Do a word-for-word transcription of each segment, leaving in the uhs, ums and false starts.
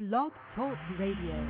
Blog Talk Radio.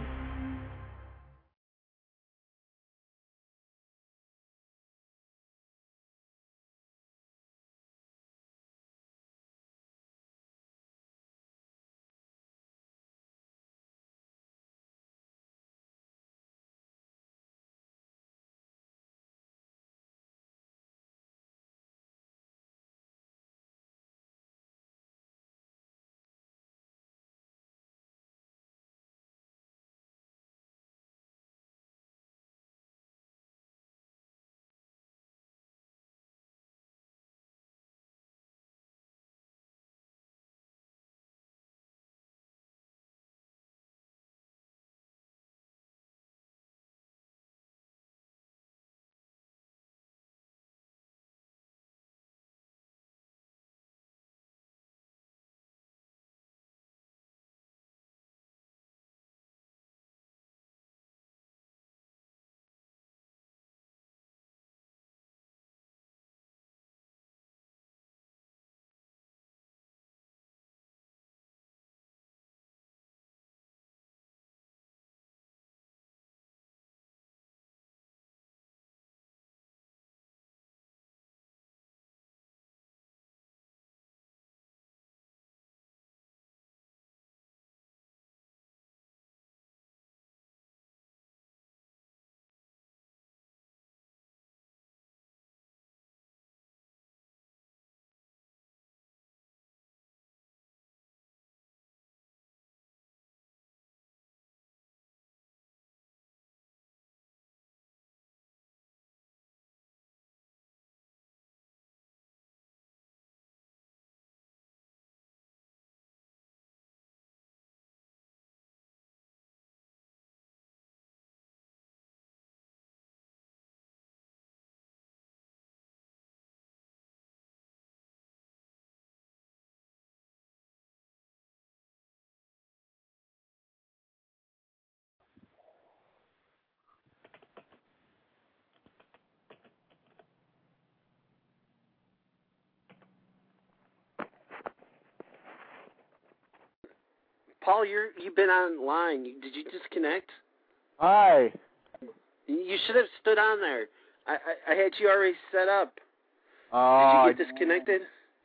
Paul, you're you've been online. Did you disconnect? Hi. You should have stood on there. I I, I had you already set up. Uh, Did you get disconnected?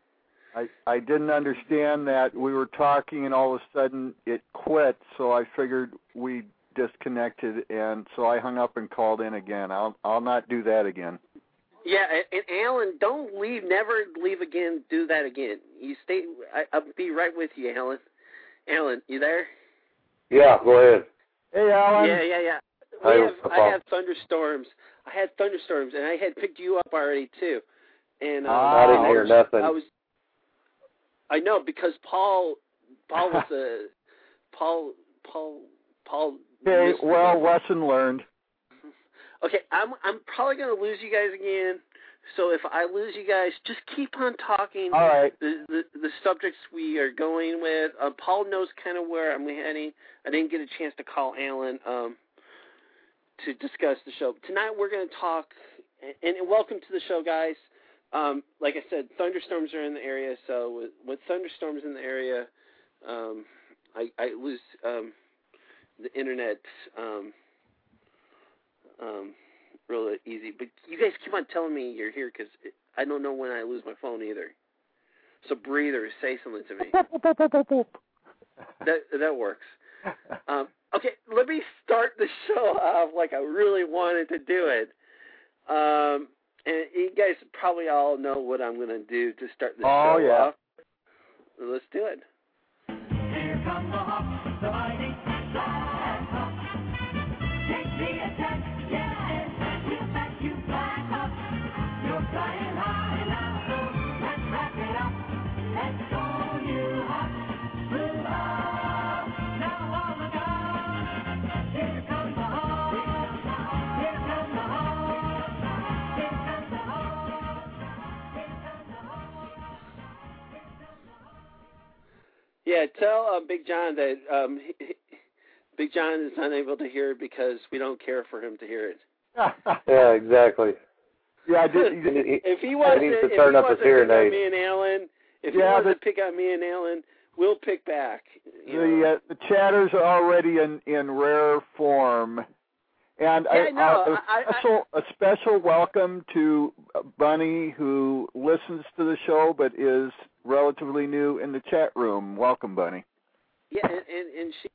I I didn't understand that we were talking and all of a sudden it quit, so I figured we disconnected, and so I hung up and called in again. I'll I'll not do that again. Yeah, and Alan, don't leave. Never leave again. Do that again. You stay. I, I'll be right with you, Alan. Alan, you there? Yeah, go ahead. Hey, Alan. Yeah, yeah, yeah. I, We have, I have thunderstorms. I had thunderstorms, and I had picked you up already too. And uh, Ah, I didn't I hear was, nothing. I was. I know because Paul, Paul was a Paul, Paul, Paul. Okay, missed well, the- lesson learned. Okay, I'm I'm probably gonna lose you guys again. So if I lose you guys, just keep on talking. All right. The the, the subjects we are going with. Uh, Paul knows kind of where I'm heading. I didn't get a chance to call Alan um, to discuss the show. Tonight we're going to talk, and, and welcome to the show, guys. Um, like I said, thunderstorms are in the area, so with, with thunderstorms in the area, um, I, I lose um, the internet um, um, really easy. But you guys keep on telling me you're here because I don't know when I lose my phone either. So breathe or say something to me. that that works. Um, okay, let me start the show off like I really wanted to do it. Um, and you guys probably all know what I'm going to do to start the Oh, show yeah. off. Let's do it. Here comes the hawk, the mighty black hawk. Take the attack, yeah, and we'll back you back up. You're flying high now, so let's wrap it up. Let's go, you hawk, move up. Now on the gun. Here comes the hawk. Here comes the hawk. Here comes the hawk. Here comes the hawk. Yeah, tell uh, Big John that um, he, he, Big John is unable to hear it because we don't care for him to hear it. Yeah, exactly. Yeah, I did. He, If he wants he needs to, to if turn he up wants his to pick hearing on aid. me and Alan, if he Yeah, wants but- to pick on me and Alan, we'll pick back. You the know. uh, the chatter's already in, in rare form. And Yeah, I, no, uh, a, I- I- special, a special welcome to Bunny, who listens to the show but is relatively new in the chat room. Welcome, Bunny. Yeah, and, and, and she.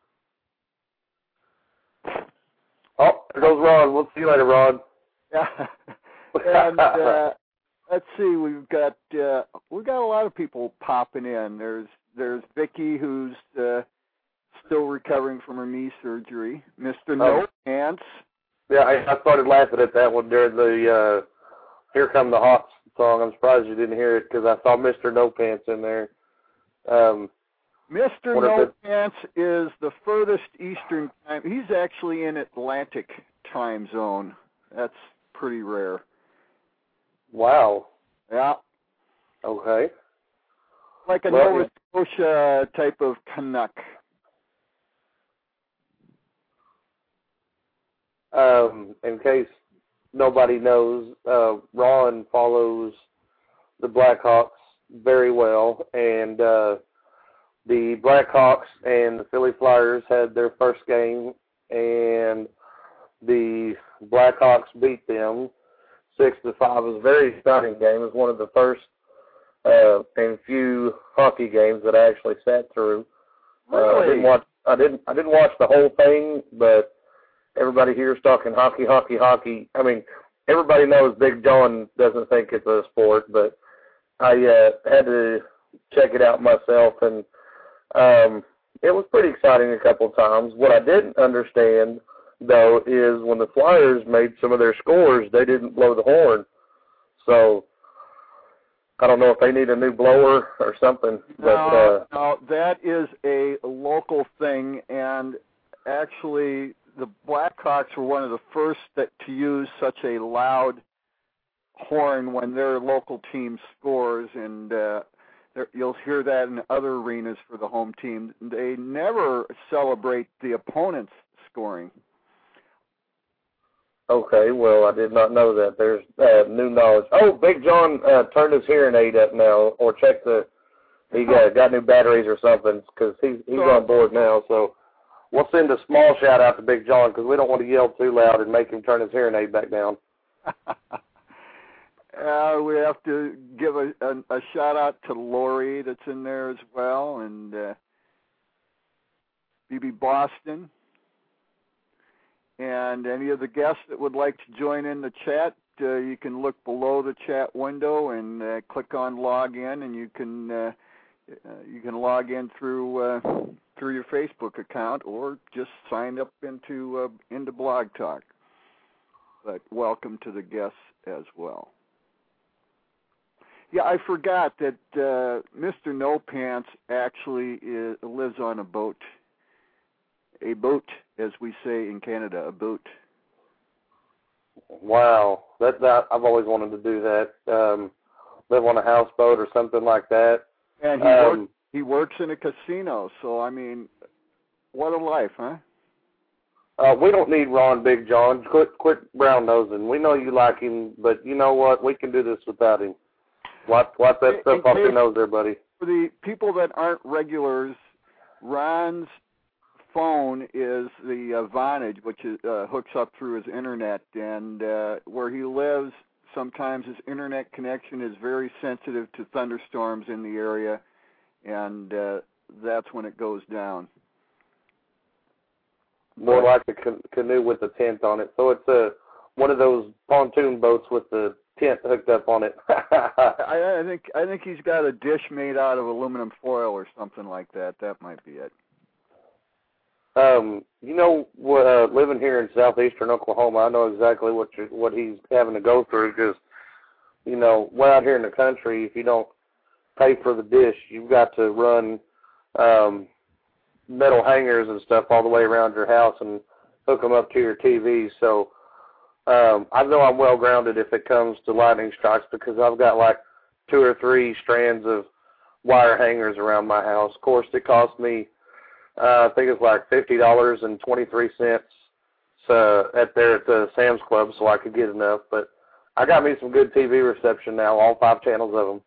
Oh, there goes Ron. We'll see you later, Ron. Yeah. And uh, let's see, we've got uh, we've got a lot of people popping in. There's there's Vicky, who's uh, still recovering from her knee surgery. Mister No Pants. Yeah, I, I started laughing at that one during the uh, "Here Come the Hawks" song. I'm surprised you didn't hear it because I saw Mister No Pants in there. Um, Mister What No is it? Pants is the furthest eastern time. He's actually in Atlantic time zone. That's pretty rare. wow. Yeah, Okay. like a Well, Nova Scotia type of Canuck. Um, in case nobody knows, uh, Ron follows the Blackhawks very well, and uh, the Blackhawks and the Philly Flyers had their first game, and the Blackhawks beat them six to five. It was a very exciting game. It was one of the first uh, and few hockey games that I actually sat through. Uh, I Really? didn't watch. I didn't. I didn't watch the whole thing, but everybody here is talking hockey, hockey, hockey. I mean, everybody knows Big John doesn't think it's a sport, but I uh, had to check it out myself, and um, it was pretty exciting a couple of times. What I didn't understand, though, is when the Flyers made some of their scores, they didn't blow the horn. So I don't know if they need a new blower or something. But No, uh, no, that is a local thing, and actually the Blackhawks were one of the first that, to use such a loud horn when their local team scores, and uh, there, you'll hear that in other arenas for the home team. They never celebrate the opponent's scoring. okay, well, I did not know that. There's uh, new knowledge. Oh, Big John uh, turned his hearing aid up now, or checked the he got, got new batteries or something, because he's he's So- on board now. So we'll send a small shout out to Big John because we don't want to yell too loud and make him turn his hearing aid back down. Uh, we have to give a, a, a shout out to Lori that's in there as well, and uh, B B Boston, and any of the guests that would like to join in the chat. Uh, you can look below the chat window and uh, click on log in, and you can uh, uh, you can log in through uh, through your Facebook account, or just sign up into uh, into Blog Talk. But welcome to the guests as well. Yeah, I forgot that uh, Mister No Pants actually is, lives on a boat. A boat, as we say in Canada, a boat. Wow, that that I've always wanted to do that. Um, live on a houseboat or something like that. And he Um, works, he works in a casino, so I mean, what a life, huh? Uh, we don't need Ron Big John. Quit quit brown nosing. We know you like him, but you know what? We can do this without him. Wipe wipe that In- stuff in off your case- nose there, buddy. For the people that aren't regulars, Ron's phone is the uh, Vonage, which is, uh, hooks up through his internet, and uh, where he lives, sometimes his internet connection is very sensitive to thunderstorms in the area, and uh, that's when it goes down. More But- like a ca- canoe with a tent on it. So it's a one of those pontoon boats with the tent hooked up on it. I, I think I think he's got a dish made out of aluminum foil or something like that. That might be it. Um, you know, uh, living here in southeastern Oklahoma, I know exactly what you, what he's having to go through because, you know, way out here in the country, if you don't pay for the dish, you've got to run um, metal hangers and stuff all the way around your house and hook them up to your T V. So um, I know I'm well grounded if it comes to lightning strikes because I've got like two or three strands of wire hangers around my house. Of course, it cost me. Uh, I think it's like fifty dollars and twenty-three cents uh, at there at the Sam's Club so I could get enough. But I got me some good T V reception now, all five channels of them.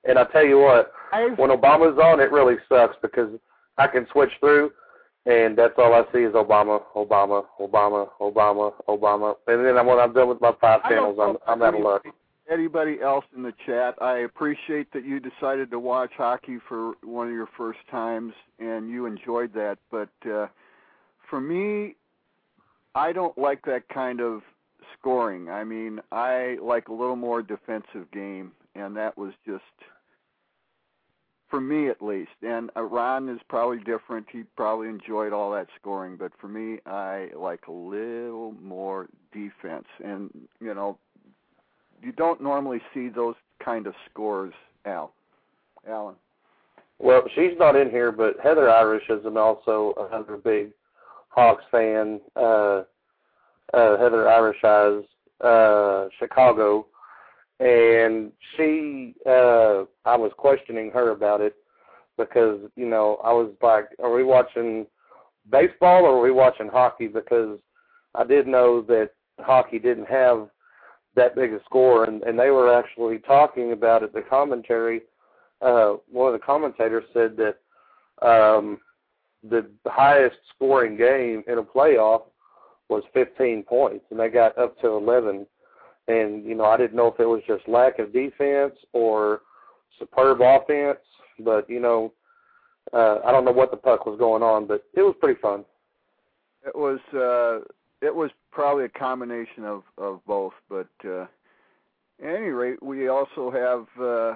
And I tell you what, I've, when Obama's on, it really sucks because I can switch through, and that's all I see is Obama, Obama, Obama, Obama, Obama. And then when I'm done with my five channels, I'm, I'm out of luck. Anybody else in the chat, I appreciate that you decided to watch hockey for one of your first times, and you enjoyed that. But uh, for me, I don't like that kind of scoring. I mean, I like a little more defensive game, and that was just, for me at least. And uh, Ron is probably different. He probably enjoyed all that scoring. But for me, I like a little more defense. And, you know, you don't normally see those kind of scores, Al. Alan. Well, she's not in here, but Heather Irish is an also another big Hawks fan. Uh, uh, Heather Irish Eyes, uh, Chicago. And she, uh, I was questioning her about it because, you know, I was like, are we watching baseball or are we watching hockey? Because I did know that hockey didn't have that big a score, and, and they were actually talking about it, the commentary. Uh, one of the commentators said that um, the highest scoring game in a playoff was fifteen points, and they got up to eleven. And, you know, I didn't know if it was just lack of defense or superb offense, but, you know, uh, I don't know what the puck was going on, but it was pretty fun. It was uh, it was probably a combination of, of both, but uh, at any rate, we also have uh,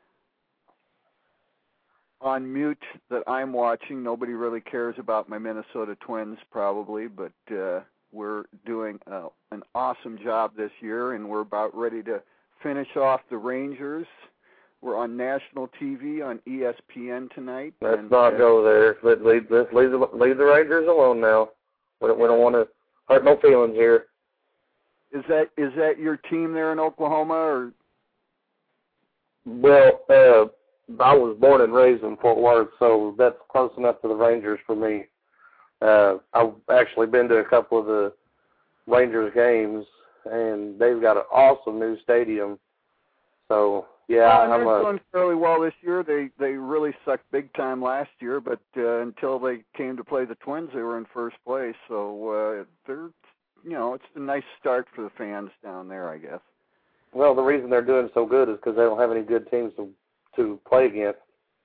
on mute that I'm watching. Nobody really cares about my Minnesota Twins probably, but uh, we're doing uh, an awesome job this year, and we're about ready to finish off the Rangers. We're on national T V on E S P N tonight. Let's and, not uh, go there. Let, leave, let's leave, the, leave the Rangers alone now. We don't, we don't want to hurt no feelings here. Is that is that your team there in Oklahoma? Or Well, uh, I was born and raised in Fort Worth, so that's close enough to the Rangers for me. Uh, I've actually been to a couple of the Rangers games, and they've got an awesome new stadium. So, yeah, well, I'm they're a, doing fairly well this year. They they really sucked big time last year, but uh, until they came to play the Twins, they were in first place. So uh, they're, you know, it's a nice start for the fans down there, I guess. well, the reason they're doing so good is because they don't have any good teams to to play against.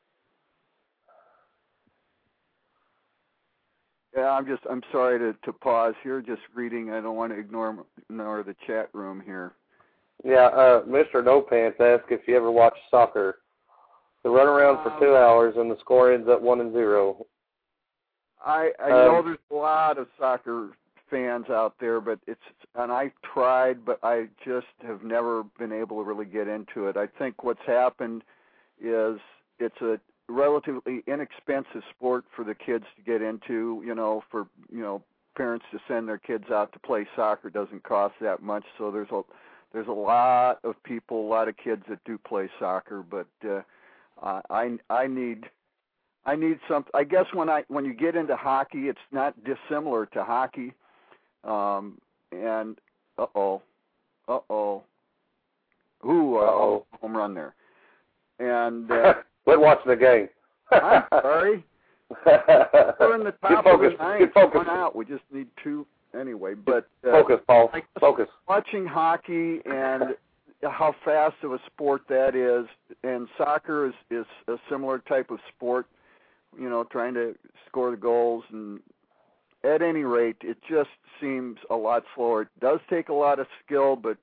Yeah, I'm just I'm sorry to, to pause here. Just reading. I don't want to ignore ignore the chat room here. Yeah, uh, Mister No Pants asked if you ever watch soccer. They run around for two hours and the score ends up one and zero. I I Um, know there's a lot of soccer fans out there, but it's and I tried, but I just have never been able to really get into it. I think what's happened is it's a relatively inexpensive sport for the kids to get into. You know, for you know parents to send their kids out to play soccer doesn't cost that much. So there's a there's a lot of people, a lot of kids that do play soccer, but uh, I I need. I need some. I guess when I when you get into hockey, it's not dissimilar to hockey. Um, and uh oh, uh oh, ooh, uh oh, home run there. And uh, quit watching the game. I'm sorry. We're in the top Get focused. of the ninth. Get focused. One out. We just need two anyway. But uh, Focus, Paul. I guess Focus. watching hockey and how fast of a sport that is, and soccer is is a similar type of sport. You know, trying to score the goals, and at any rate, it just seems a lot slower. It does take a lot of skill, but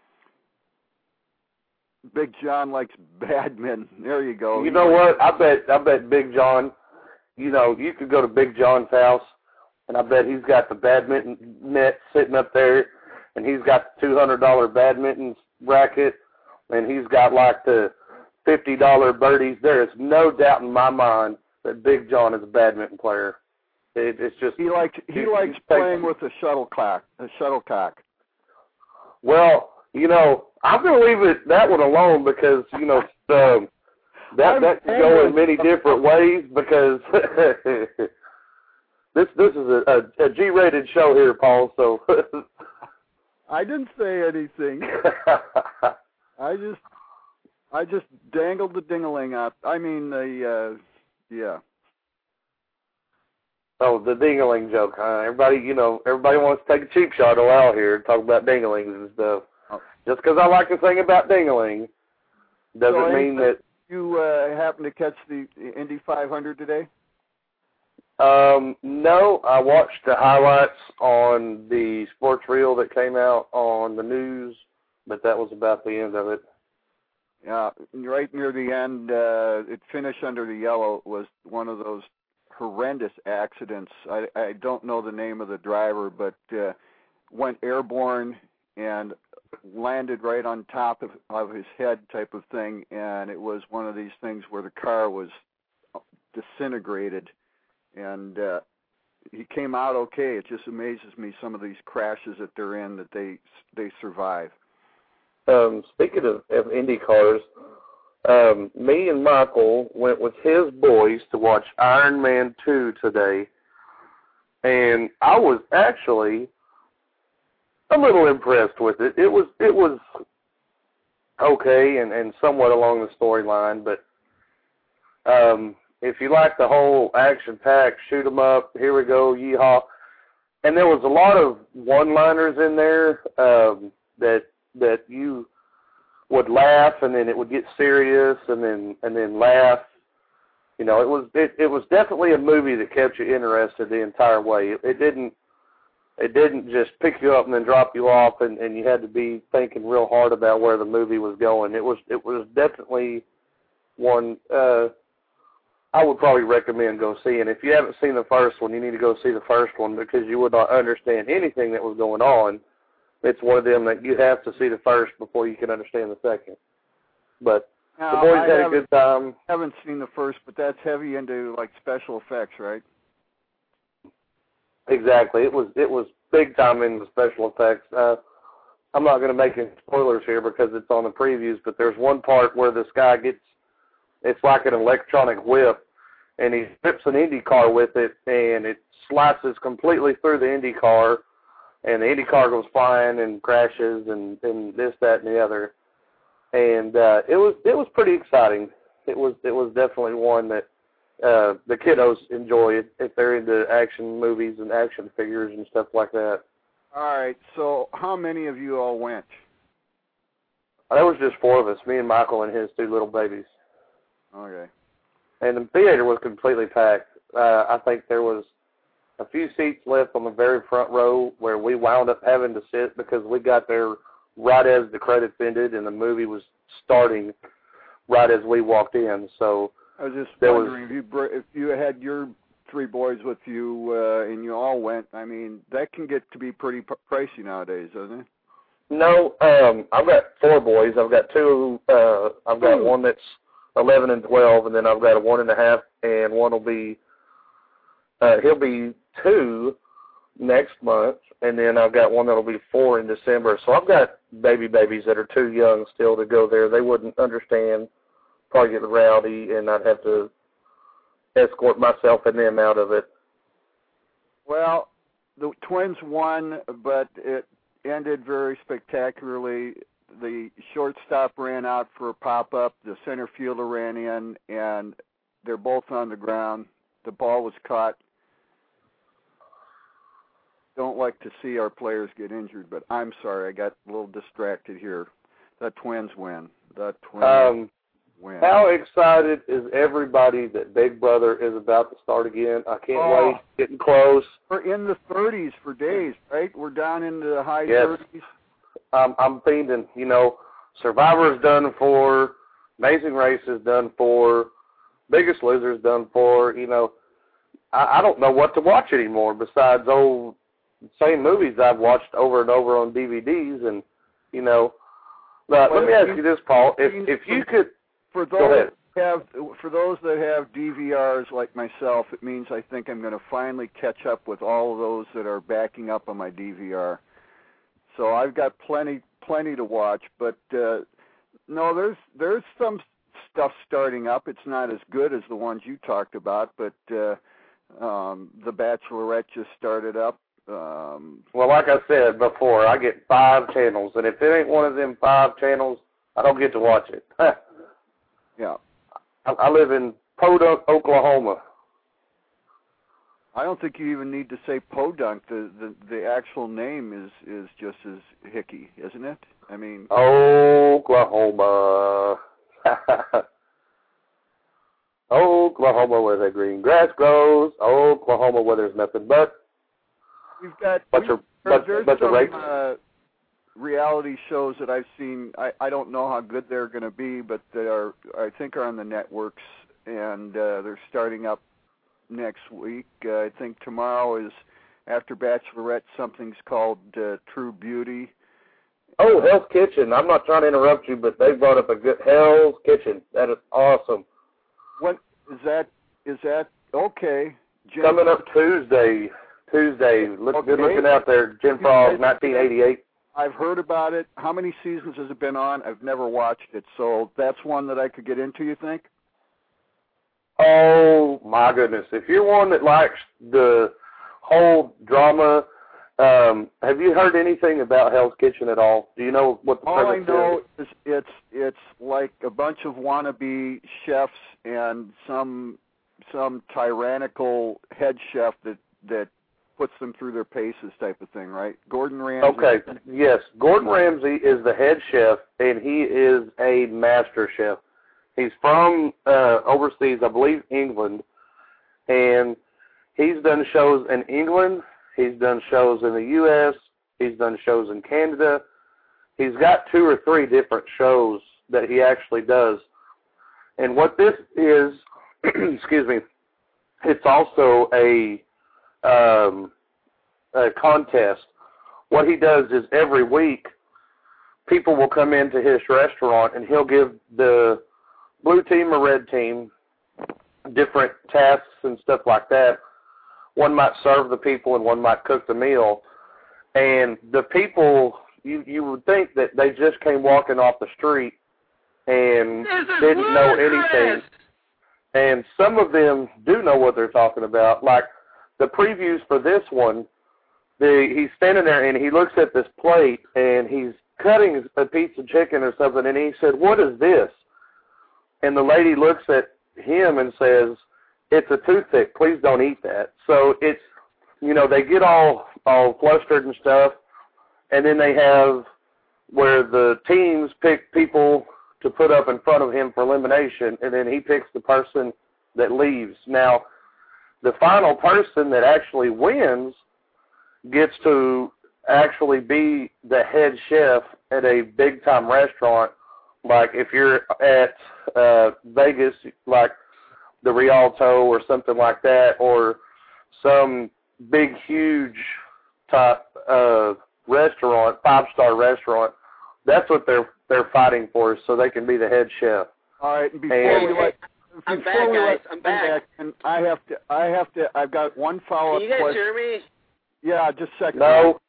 Big John likes badminton. There you go. You know what? I bet I bet Big John, you know, you could go to Big John's house, and I bet he's got the badminton net sitting up there, and he's got the two hundred dollars badminton racket, and he's got like the fifty dollars birdies. There is no doubt in my mind that Big John is a badminton player. It, it's just he likes he, he likes playing with a shuttlecock. A shuttlecock. Well, you know, I'm gonna leave it that one alone because you know um, that that can go in many different ways because this this is a, a, a G-rated show here, Paul. So I didn't say anything. I just I just dangled the ding-a-ling out. I mean, the, uh, yeah. Oh, the ding-a-ling joke, huh? Everybody, you know, everybody wants to take a cheap shot of out here and talk about ding-a-lings and stuff. Oh. Just because I like to sing about ding-a-ling doesn't so, mean that... You uh, happened to catch the Indy five hundred today? Um, no, I watched the highlights on the sports reel that came out on the news, but that was about the end of it. Yeah, right near the end, uh, it finished under the yellow. Was one of those horrendous accidents. I, I don't know the name of the driver, but uh, went airborne and landed right on top of, of his head type of thing, and it was one of these things where the car was disintegrated, and uh, he came out okay. It just amazes me, some of these crashes that they're in, that they they survive. Um, speaking of, of Indy cars, um, me and Michael went with his boys to watch Iron Man two today, and I was actually a little impressed with it. It was it was okay and, and somewhat along the storyline, but um, if you like the whole action-packed, shoot 'em up, here we go, yeehaw, and there was a lot of one-liners in there um, that that you would laugh, and then it would get serious, and then and then laugh. You know, it was it, it was definitely a movie that kept you interested the entire way. It, it didn't it didn't just pick you up and then drop you off, and, and you had to be thinking real hard about where the movie was going. It was it was definitely one uh, I would probably recommend go seeing. If you haven't seen the first one, you need to go see the first one, because you would not understand anything that was going on. It's one of them that you have to see the first before you can understand the second. But now, the boys I had a good time. I haven't seen the first, but that's heavy into like special effects, right? Exactly. It was it was big time in the special effects. Uh, I'm not going to make any spoilers here because it's on the previews, but there's one part where this guy gets, it's like an electronic whip, and he whips an Indy car with it, and it slices completely through the Indy car, and the Indy car goes flying and crashes and, and this, that, and the other. And uh, it was it was pretty exciting. It was it was definitely one that uh, the kiddos enjoy it if they're into action movies and action figures and stuff like that. All right. So how many of you all went? There was just four of us, me and Michael and his two little babies. Okay. And the theater was completely packed. Uh, I think there was a few seats left on the very front row where we wound up having to sit because we got there right as the credits ended and the movie was starting right as we walked in. So I was just there wondering was, if you br- if you had your three boys with you uh, and you all went. I mean, that can get to be pretty p- pricey nowadays, doesn't it? No, um, I've got four boys. I've got two. Uh, I've got one that's eleven and twelve, and then I've got a one and a half, and one will be. Uh, he'll be two next month, and then I've got one that'll be four in December. So I've got baby babies that are too young still to go there. They wouldn't understand, probably get rowdy, and I'd have to escort myself and them out of it. Well, the Twins won, but it ended very spectacularly. The shortstop ran out for a pop-up. The center fielder ran in, and they're both on the ground. The ball was caught. Don't like to see our players get injured, but I'm sorry, I got a little distracted here. The Twins win. The Twins Um, win. how excited is everybody that Big Brother is about to start again? I can't Oh. wait. Getting close. We're in the thirties for days, right? We're down into the high Yes. thirties. Um, I'm fiending. You know, Survivor's done for, Amazing Race is done for, Biggest Loser's done for. You know, I, I don't know what to watch anymore besides old same movies I've watched over and over on D V Ds. And you know, but Well, let me ask you this, Paul: if if you could, For go those ahead. that have for those that have D V Rs like myself, it means I think I'm going to finally catch up with all of those that are backing up on my D V R. So I've got plenty plenty to watch, but uh, no, there's there's some stuff starting up. It's not as good as the ones you talked about, but uh, um, The Bachelorette just started up. Um, Well, like I said before, I get five channels, and if it ain't one of them five channels, I don't get to watch it. Yeah. I, I live in Podunk, Oklahoma. I don't think you even need to say Podunk. The, the the actual name is is just as hicky, isn't it? I mean, Oklahoma. Oklahoma, where the green grass grows. Oklahoma, where there's nothing but we've got bunch we've, of bunch, there's bunch some of rapes. uh, reality shows that I've seen. I I don't know how good they're going to be, but they are. I think are on the networks, and uh, they're starting up next week. Uh, I think tomorrow is after Bachelorette. Something's called uh, True Beauty. Oh, Hell's Kitchen. I'm not trying to interrupt you, but they brought up a good Hell's Kitchen. That is awesome. What is that? Is that okay? Jen, Coming up Tuesday. Tuesday. Look, Okay. Good looking out there. Jim Frog, nineteen eighty-eight. I've heard about it. How many seasons has it been on? I've never watched it, so that's one that I could get into, you think? Oh, my goodness. If you're one that likes the whole drama, um, have you heard anything about Hell's Kitchen at all? Do you know what the All I premise know is? is it's it's like a bunch of wannabe chefs and some some tyrannical head chef that that puts them through their paces type of thing, right? Gordon Ramsay. Okay, yes. Gordon Ramsay is the head chef, and he is a master chef. He's from uh, overseas, I believe, England, and he's done shows in England. He's done shows in the U S He's done shows in Canada. He's got two or three different shows that he actually does. And what this is, excuse me, it's also a, um, a contest. What he does is every week people will come into his restaurant and he'll give the blue team or red team different tasks and stuff like that. One might serve the people and one might cook the meal. And the people, you you would think that they just came walking off the street and didn't know anything. And some of them do know what they're talking about. Like the previews for this one, the, he's standing there and he looks at this plate and he's cutting a piece of chicken or something, and he said, "What is this?" And the lady looks at him and says, "It's a toothpick. Please don't eat that." So it's, you know, they get all all flustered and stuff, and then they have where the teams pick people to put up in front of him for elimination, and then he picks the person that leaves. Now, the final person that actually wins gets to actually be the head chef at a big-time restaurant. Like if you're at uh, Vegas, like the Rialto or something like that, or some big, huge type uh, restaurant, five-star restaurant, that's what they're they're fighting for, so they can be the head chef. All right, and before And- we let, I'm before back, we guys. let I'm Jen back. and I have to, I have to, I've got one follow-up Can you guys question. hear me? Yeah, just a second. No.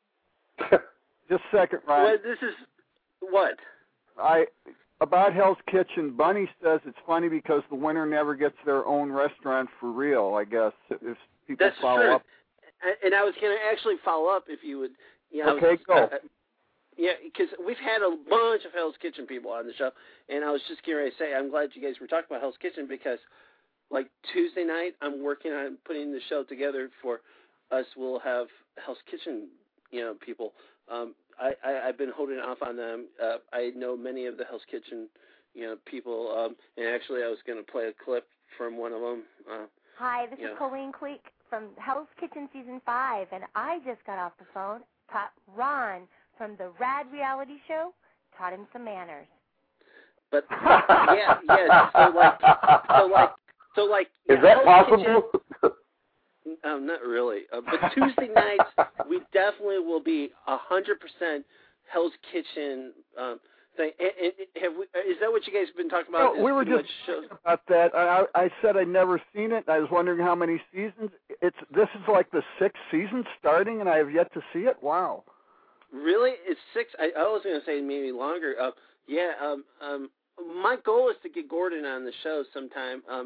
Just a second, Ryan. What, this is what? I about Hell's Kitchen. Bunny says it's funny because the winner never gets their own restaurant for real. I guess if people That's follow true. up. And- And I was going to actually follow up if you would. You know, I Okay, was, go. Uh, yeah, because we've had a bunch of Hell's Kitchen people on the show, and I was just getting ready to say I'm glad you guys were talking about Hell's Kitchen because, like Tuesday night, I'm working on putting the show together for us. We'll have Hell's Kitchen, you know, people. Um, I, I I've been holding off on them. Uh, I know many of the Hell's Kitchen, you know, people. Um, and actually, I was going to play a clip from one of them. Uh, Hi, this Yeah. is Colleen Queek from Hell's Kitchen Season five, and I just got off the phone, taught Ron from the Rad Reality Show, taught him some manners. But yeah, yeah. So like, so like, so like. Is yeah, that Hell's possible? Kitchen, um, not really. Uh, but Tuesday nights, we definitely will be a hundred percent Hell's Kitchen um, thing. And, and have we, is that what you guys have been talking about? No, we Is were pretty just much shows? talking about that. I, I said I'd never seen it. I was wondering how many seasons. It's this is like the sixth season starting, and I have yet to see it. Wow. Really, it's six. I, I was going to say maybe longer. Uh, yeah. Um, um, my goal is to get Gordon on the show sometime. Um,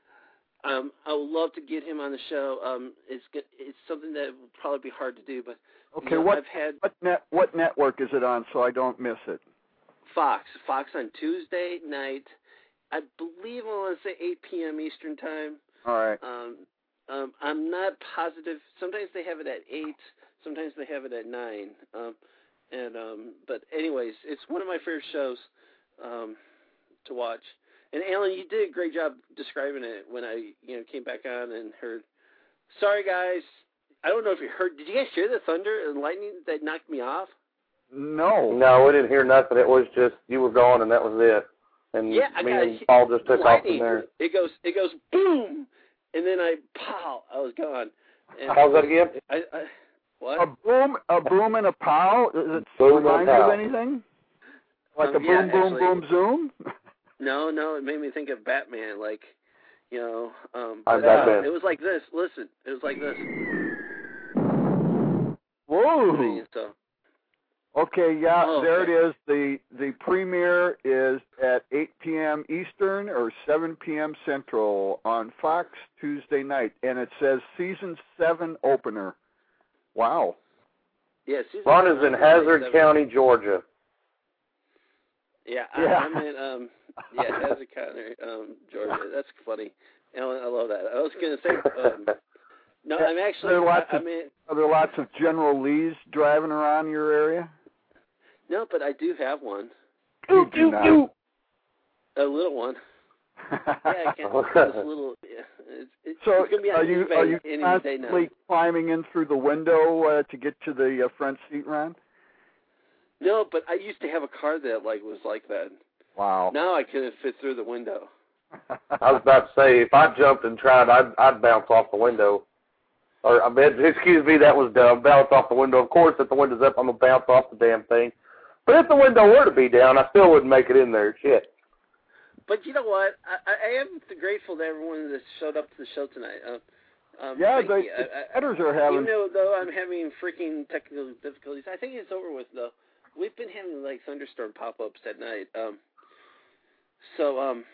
um, I would love to get him on the show. Um, it's it's something that would probably be hard to do, but Okay, you know, what I've had what net what network is it on so I don't miss it? Fox. Fox on Tuesday night I believe I want to say eight p.m. Eastern time. All right. Um, um, I'm not positive. Sometimes they have it at eight. Sometimes they have it at nine. Um, and um, but anyways, it's one of my favorite shows um, to watch. And Alan, you did a great job describing it when I you know came back on and heard. Sorry guys, I don't know if you heard. Did you guys hear the thunder and lightning that knocked me off? No. No, we didn't hear nothing. It was just you were gone and that was it. And Yeah, I me got and Paul just took off from lightning. there. It goes, it goes boom, and then I pow, I was gone. And How's that again? I, I, what? A boom, a boom and a pow. Does it Boom and remind you pow. of anything? Like Um, a yeah, boom, boom, actually. boom, zoom? No, no, it made me think of Batman, like, you know. Um, I'm but, uh, Batman. it was like this. Listen, it was like this. Whoa. So, Okay, yeah, Oh, there okay. it is. The the premiere is at eight p.m. Eastern or seven p.m. Central on Fox Tuesday night, and it says season seven opener. Wow. yeah, Susan Ron is in Hazard seven. County, Georgia. Yeah, I, Yeah. I'm in, um, yeah, Hazard County, um, Georgia. That's funny. Alan, I love that. I was going to say, um, no, I'm actually, There are lots I, of- I'm in, Are there lots of General Lees driving around your area? no, but I do have one. You do not. A little one. Yeah, I can't. This little. Yeah, it's, it's, So it's gonna be on are you eBay are you any day now. constantly climbing in through the window uh, to get to the uh, front seat, Ron? No, but I used to have a car that like was like that. Wow. Now I couldn't fit through the window. I was about to say, if I jumped and tried, I'd, I'd bounce off the window. Or, I mean, excuse me, that was dumb. Bounce off the window. Of course, if the window's up, I'm going to bounce off the damn thing. But if the window were to be down, I still wouldn't make it in there. Shit. But you know what? I, I am grateful to everyone that showed up to the show tonight. Uh, um, Yeah, thank the, you. the I- I- Predators are having. Even though, though I'm having freaking technical difficulties, I think it's over with, though. We've been having, like, thunderstorm pop-ups at night. Um, so, um,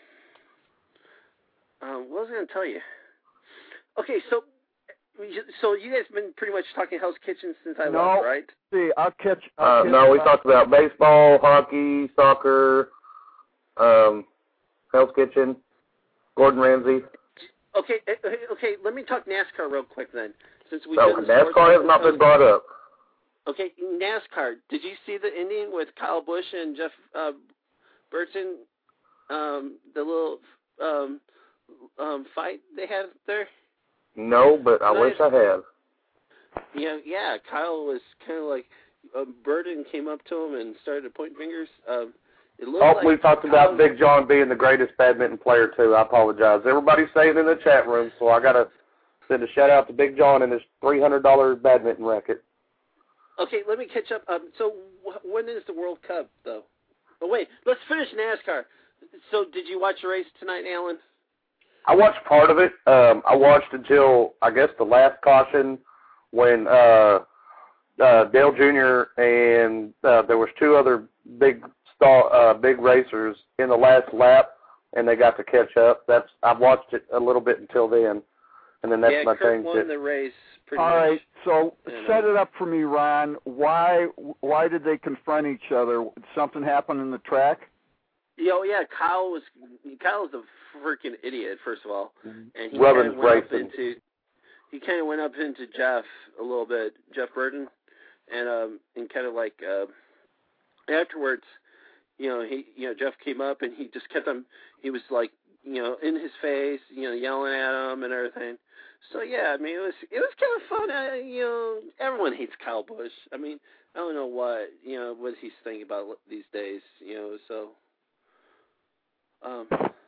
um, what was I going to tell you? Okay, so so you guys have been pretty much talking Hell's Kitchen since I No. left, right? See, I'll catch. I'll Uh, catch no, we up. talked about baseball, hockey, soccer, um, Hell's Kitchen, Gordon Ramsay. Okay, eh, eh, okay, let me talk NASCAR real quick then, since we So did the sports NASCAR has not been brought up. Okay, NASCAR. Did you see the ending with Kyle Busch and Jeff uh, Burton? Um, the little um, um, fight they had there. No, but I Nice. wish I had. Yeah, yeah. Kyle was kind of like uh, Burton came up to him and started pointing fingers. Um, it looked Oh, like we talked Kyle- about Big John being the greatest badminton player, too. I apologize. Everybody's saying in the chat room, so I got to send a shout-out to Big John and his three hundred dollars badminton racket. Okay, let me catch up. Um, so wh- when is the World Cup, though? Oh, wait, let's finish NASCAR. So did you watch the race tonight, Alan? I watched part of it. Um, I watched until, I guess, the last caution when uh, uh, Dale Junior and uh, there was two other big star, uh, big racers in the last lap, and they got to catch up. That's I've watched it a little bit until then, and then that's yeah, my Kurt thing. won the race pretty All much. right, so You set know. it up for me, Ron. Why why did they confront each other? Did something happen in the track? Yo, yeah, Kyle was Kyle's a freaking idiot, first of all, and he Rubbin's kind of went up racing. into he kind of went up into Jeff a little bit, Jeff Burton, and um and kind of like uh, afterwards, you know, he you know Jeff came up and he just kept on he was like you know in his face, you know, yelling at him and everything. So yeah, I mean it was it was kind of fun. I, you know, everyone hates Kyle Busch. I mean, I don't know what you know what he's thinking about these days. You know, so. Um,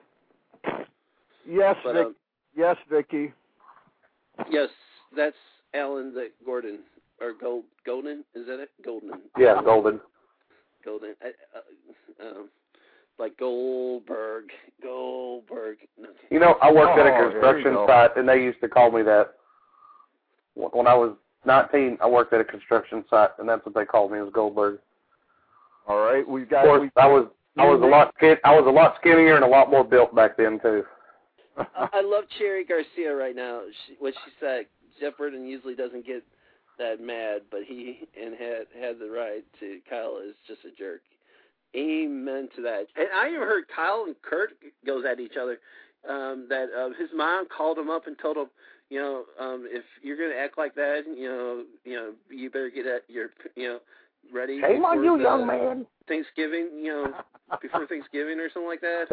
Yes, but, Vic, um, yes, Vicky. yes, that's Alan the Gordon or Gold Golden. Is that it? Golden. Yeah, Golden. Golden. I, uh, um, like Goldberg. Goldberg. No. You know, I worked at Oh, a there you construction go. site, and they used to call me that. When I was nineteen, I worked at a construction site, and that's what they called me, was Goldberg. All right, we Of got. course, we, I was I was a lot skin, I was a lot skinnier and a lot more built back then too. I, I love Cherry Garcia right now. She, what she said, Jeff Burton usually doesn't get that mad, but he and had had the right to. Kyle is just a jerk. Amen to that. And I even heard Kyle and Kurt goes at each other. Um, that uh, his mom called him up and told him, you know, um, if you're going to act like that, you know, you know, you better get at your, you know, ready. Shame on you, the young man. Thanksgiving, you know, before Thanksgiving or something like that.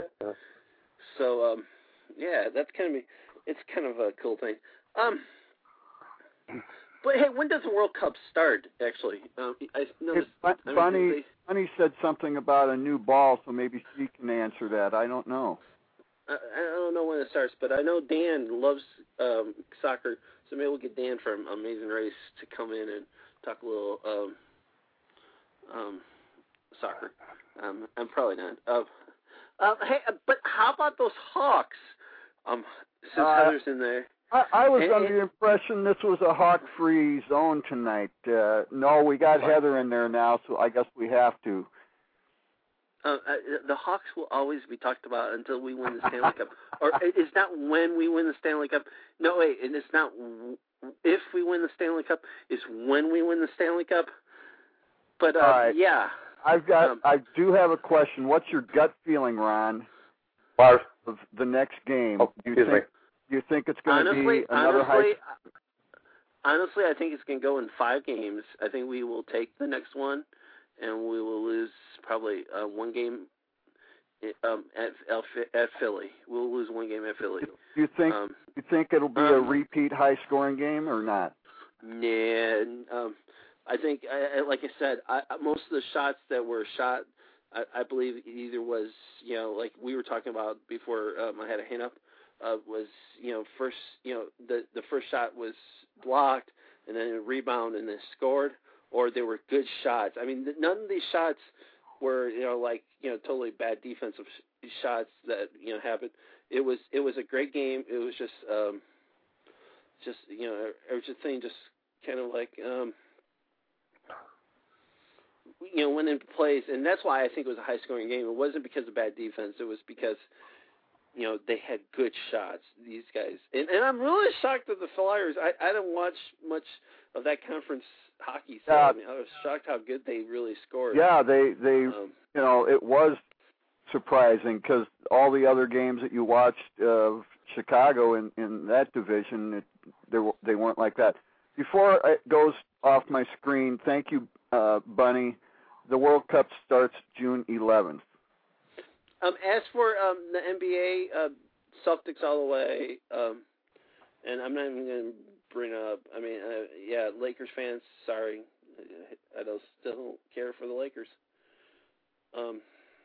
So, um, yeah, that's kind of it's kind of a cool thing. Um, but hey, when does the World Cup start? Actually, um, I noticed. Hey, I mean, Bunny, they, Bunny said something about a new ball, so maybe she can answer that. I don't know. I, I don't know when it starts, but I know Dan loves um, soccer, so maybe we'll get Dan from Amazing Race to come in and talk a little um, um, soccer. Um, I'm probably not. Uh, uh, hey, but how about those Hawks? Um, since Uh, Heather's in there. I, I was And- under the impression this was a Hawk-free zone tonight. Uh, no, we got What? Heather in there now, so I guess we have to. Uh, uh, the Hawks will always be talked about until we win the Stanley Cup. Or it's not when we win the Stanley Cup. No, wait, and it's not w- if we win the Stanley Cup. It's when we win the Stanley Cup. But, uh, All right. yeah. I've got. Um, I do have a question. What's your gut feeling, Ron, Lars, of the next game? oh, do you excuse think? me. Do you think it's going to honestly, be another honestly, high? honestly, I think it's going to go in five games. I think we will take the next one, and we will lose probably uh, one game um, at at Philly. We'll lose one game at Philly. Do you think? Um, you think it'll be a um, repeat high-scoring game or not? Nah, um, I think, I, I- like I said, I, I- most of the shots that were shot, I, I believe either was, you know, like we were talking about before um, I had a hand up, uh, was, you know, first, you know, the the first shot was blocked and then a rebound and then scored, or they were good shots. I mean, none of these shots were, you know, like, you know, totally bad defensive sh- shots that, you know, happened. It was it was a great game. It was just, um, just you know, everything just kind of like, um, you know, went into place, and that's why I think it was a high-scoring game. It wasn't because of bad defense. It was because, you know, they had good shots, these guys. And, and I'm really shocked at the Flyers. I, I didn't watch much of that conference hockey, so Yeah. I mean, I was shocked how good they really scored. Yeah, they they Um, you know, it was surprising because all the other games that you watched of Chicago in, in that division, it, they, were, they weren't like that. Before it goes off my screen, thank you, uh, Bunny. The World Cup starts June eleventh. um, as for um, the N B A, uh, Celtics all the way, um, and I'm not even going to bring up, I mean, uh, yeah, Lakers fans, sorry. I don't still don't care for the Lakers. Um,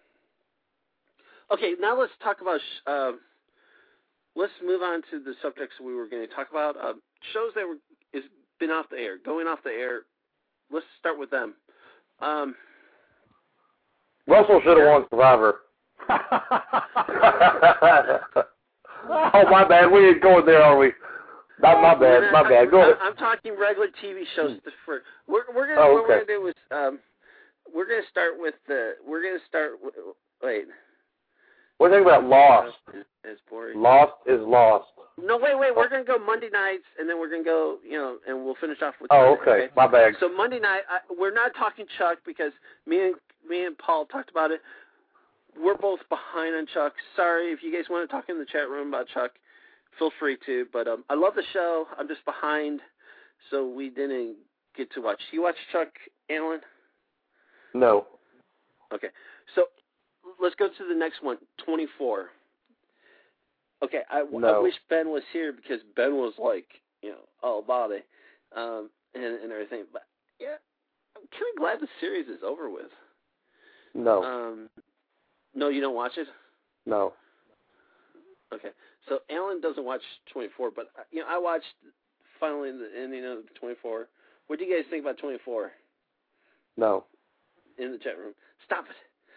okay, now let's talk about, sh- uh, let's move on to the subjects we were going to talk about. Uh, shows that were is been off the air, going off the air. Let's start with them. Um, Russell should have won Survivor. Oh, my bad. We ain't going there, are we? Not my bad. we're My not- bad. Go I'm, ahead. I'm talking regular T V shows. For we're we're gonna Oh, what we're okay. gonna do is um, we're gonna start with the we're gonna start with, wait. What do you think about Lost? It's boring. Lost is lost. No, wait, wait. We're gonna go Monday nights, and then we're gonna go, you know, and we'll finish off with. Oh, Sunday, okay. My bad. So Monday night, I, we're not talking Chuck because me and me and Paul talked about it. We're both behind on Chuck. Sorry if you guys want to talk in the chat room about Chuck, feel free to. But um, I love the show. I'm just behind, so we didn't get to watch. You watch Chuck, Alan? No. Okay. So let's go to the next one. twenty-four. Okay, I, No. I wish Ben was here because Ben was like, you know, all about it um, and, and everything. But yeah, I'm kind of glad the series is over with. No. Um, no, you don't watch it? No. Okay. So Alan doesn't watch twenty-four, but uh, you know, I watched finally the ending of twenty-four. What do you guys think about twenty-four No. in the chat room? Stop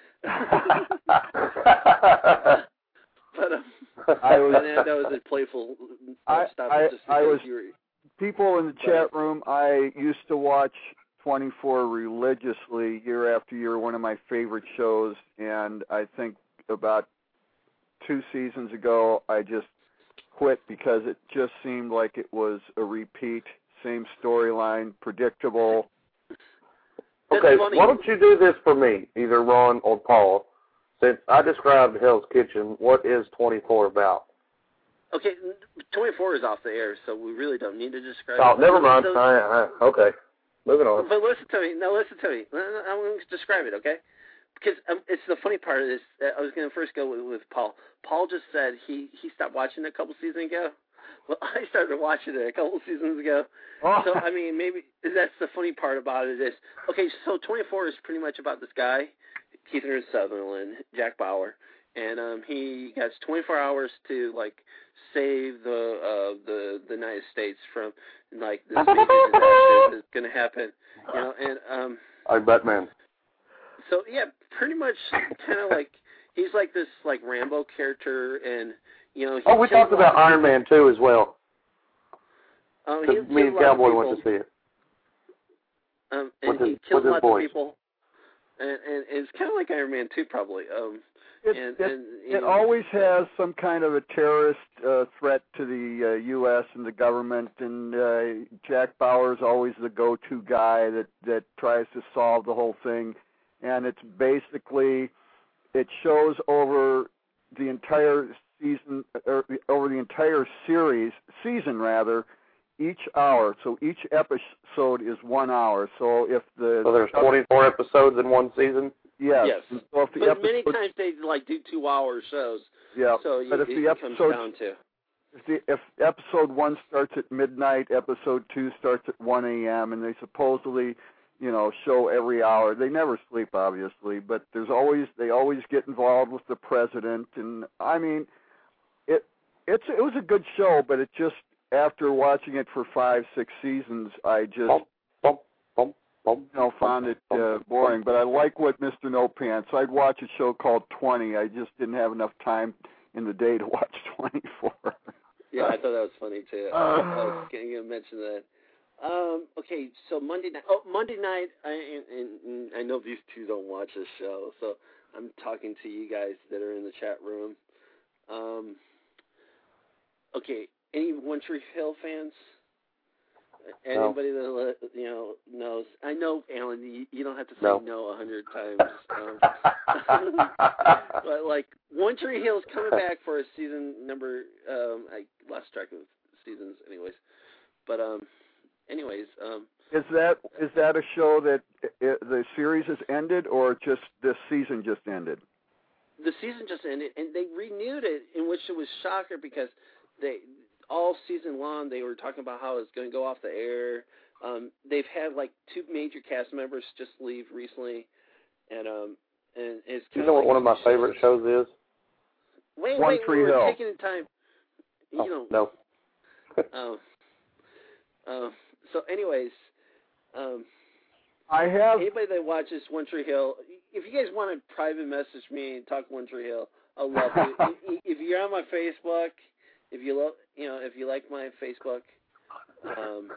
it. But um, I was- that was a playful uh, I- stop I- it just I because was- you were. People in the chat room, I used to watch twenty-four religiously year after year, one of my favorite shows, and I think about two seasons ago I just quit because it just seemed like it was a repeat, same storyline, predictable. That's okay, funny. why don't you do this for me, either Ron or Paul? Since I described Hell's Kitchen, what is twenty-four about? Okay, twenty-four is off the air, so we really don't need to describe Oh, it. never mind. So, I, I, okay, moving on. But listen to me. No, listen to me. I'm going to describe it, okay? Because um, it's the funny part of this. I was going to first go with, with Paul. Paul just said he, he stopped watching it a couple seasons ago. Well, I started watching it a couple seasons ago. Oh. So, I mean, maybe that's the funny part about it is, okay, so twenty-four is pretty much about this guy, Kiefer Sutherland, Jack Bauer, and um, he gets twenty-four hours to, like, save the uh, the the United States from, like, this major disaster that's going to happen, you know, and um. I'm Batman. So yeah, pretty much kind of like he's like this like Rambo character, and you know. He Oh, we kills talked a lot about of Iron Man too as well. Um, he Because me kills and a lot of Cowboy went to people, see it. Um, and with he his- kills with his lots boys. of people, and, and it's kind of like Iron Man two, probably. Um, It, and, it, and, you it know, always has some kind of a terrorist uh, threat to the uh, U S and the government, and uh, Jack Bauer is always the go-to guy that, that tries to solve the whole thing. And it's basically, it shows over the entire season, or over the entire series, season rather, each hour. So each episode is one hour. So if the So there's twenty-four episodes in one season? yes, Yes. and so if the but episode, many times they like do two-hour shows. yeah, So you, but if it, the it comes episode down to. If, the, if episode one starts at midnight, episode two starts at one a.m., and they supposedly, you know, show every hour. They never sleep, obviously, but there's always they always get involved with the president, and I mean, it it's it was a good show, but it just after watching it for five six seasons, I just Bump, bump, bump, bump, you know found it uh, boring. But I like what Mister No Pants. I'd watch a show called twenty. I just didn't have enough time in the day to watch twenty-four. Yeah, I thought that was funny too. Uh, I was going to mention that. Um, okay, so Monday night. Oh, Monday night. I and, and I know these two don't watch this show, so I'm talking to you guys that are in the chat room. Um, okay, any One Tree Hill fans? Anybody that you know knows? I know, Alan. You, you don't have to say No. no a hundred times. Um, but like One Tree Hill's coming back for a season number. Um, I lost track of seasons, anyways. But um, anyways, um, Is that is that a show that uh, the series has ended, or just this season just ended? the season just ended, and they renewed it, in which it was shocker because they all season long they were talking about how it's going to go off the air. Um, they've had like two major cast members just leave recently, and um, and it's You kind know of what like one of my favorite shows is? Wait, One wait, Tree we're Hill. taking time. You Oh, know. no. Um. Uh, so, anyways, um, I have. anybody that watches One Tree Hill, if you guys want to private message me and talk One Tree Hill, I'll love you. if, if you're on my Facebook, if you love, you know, if you like my Facebook, um,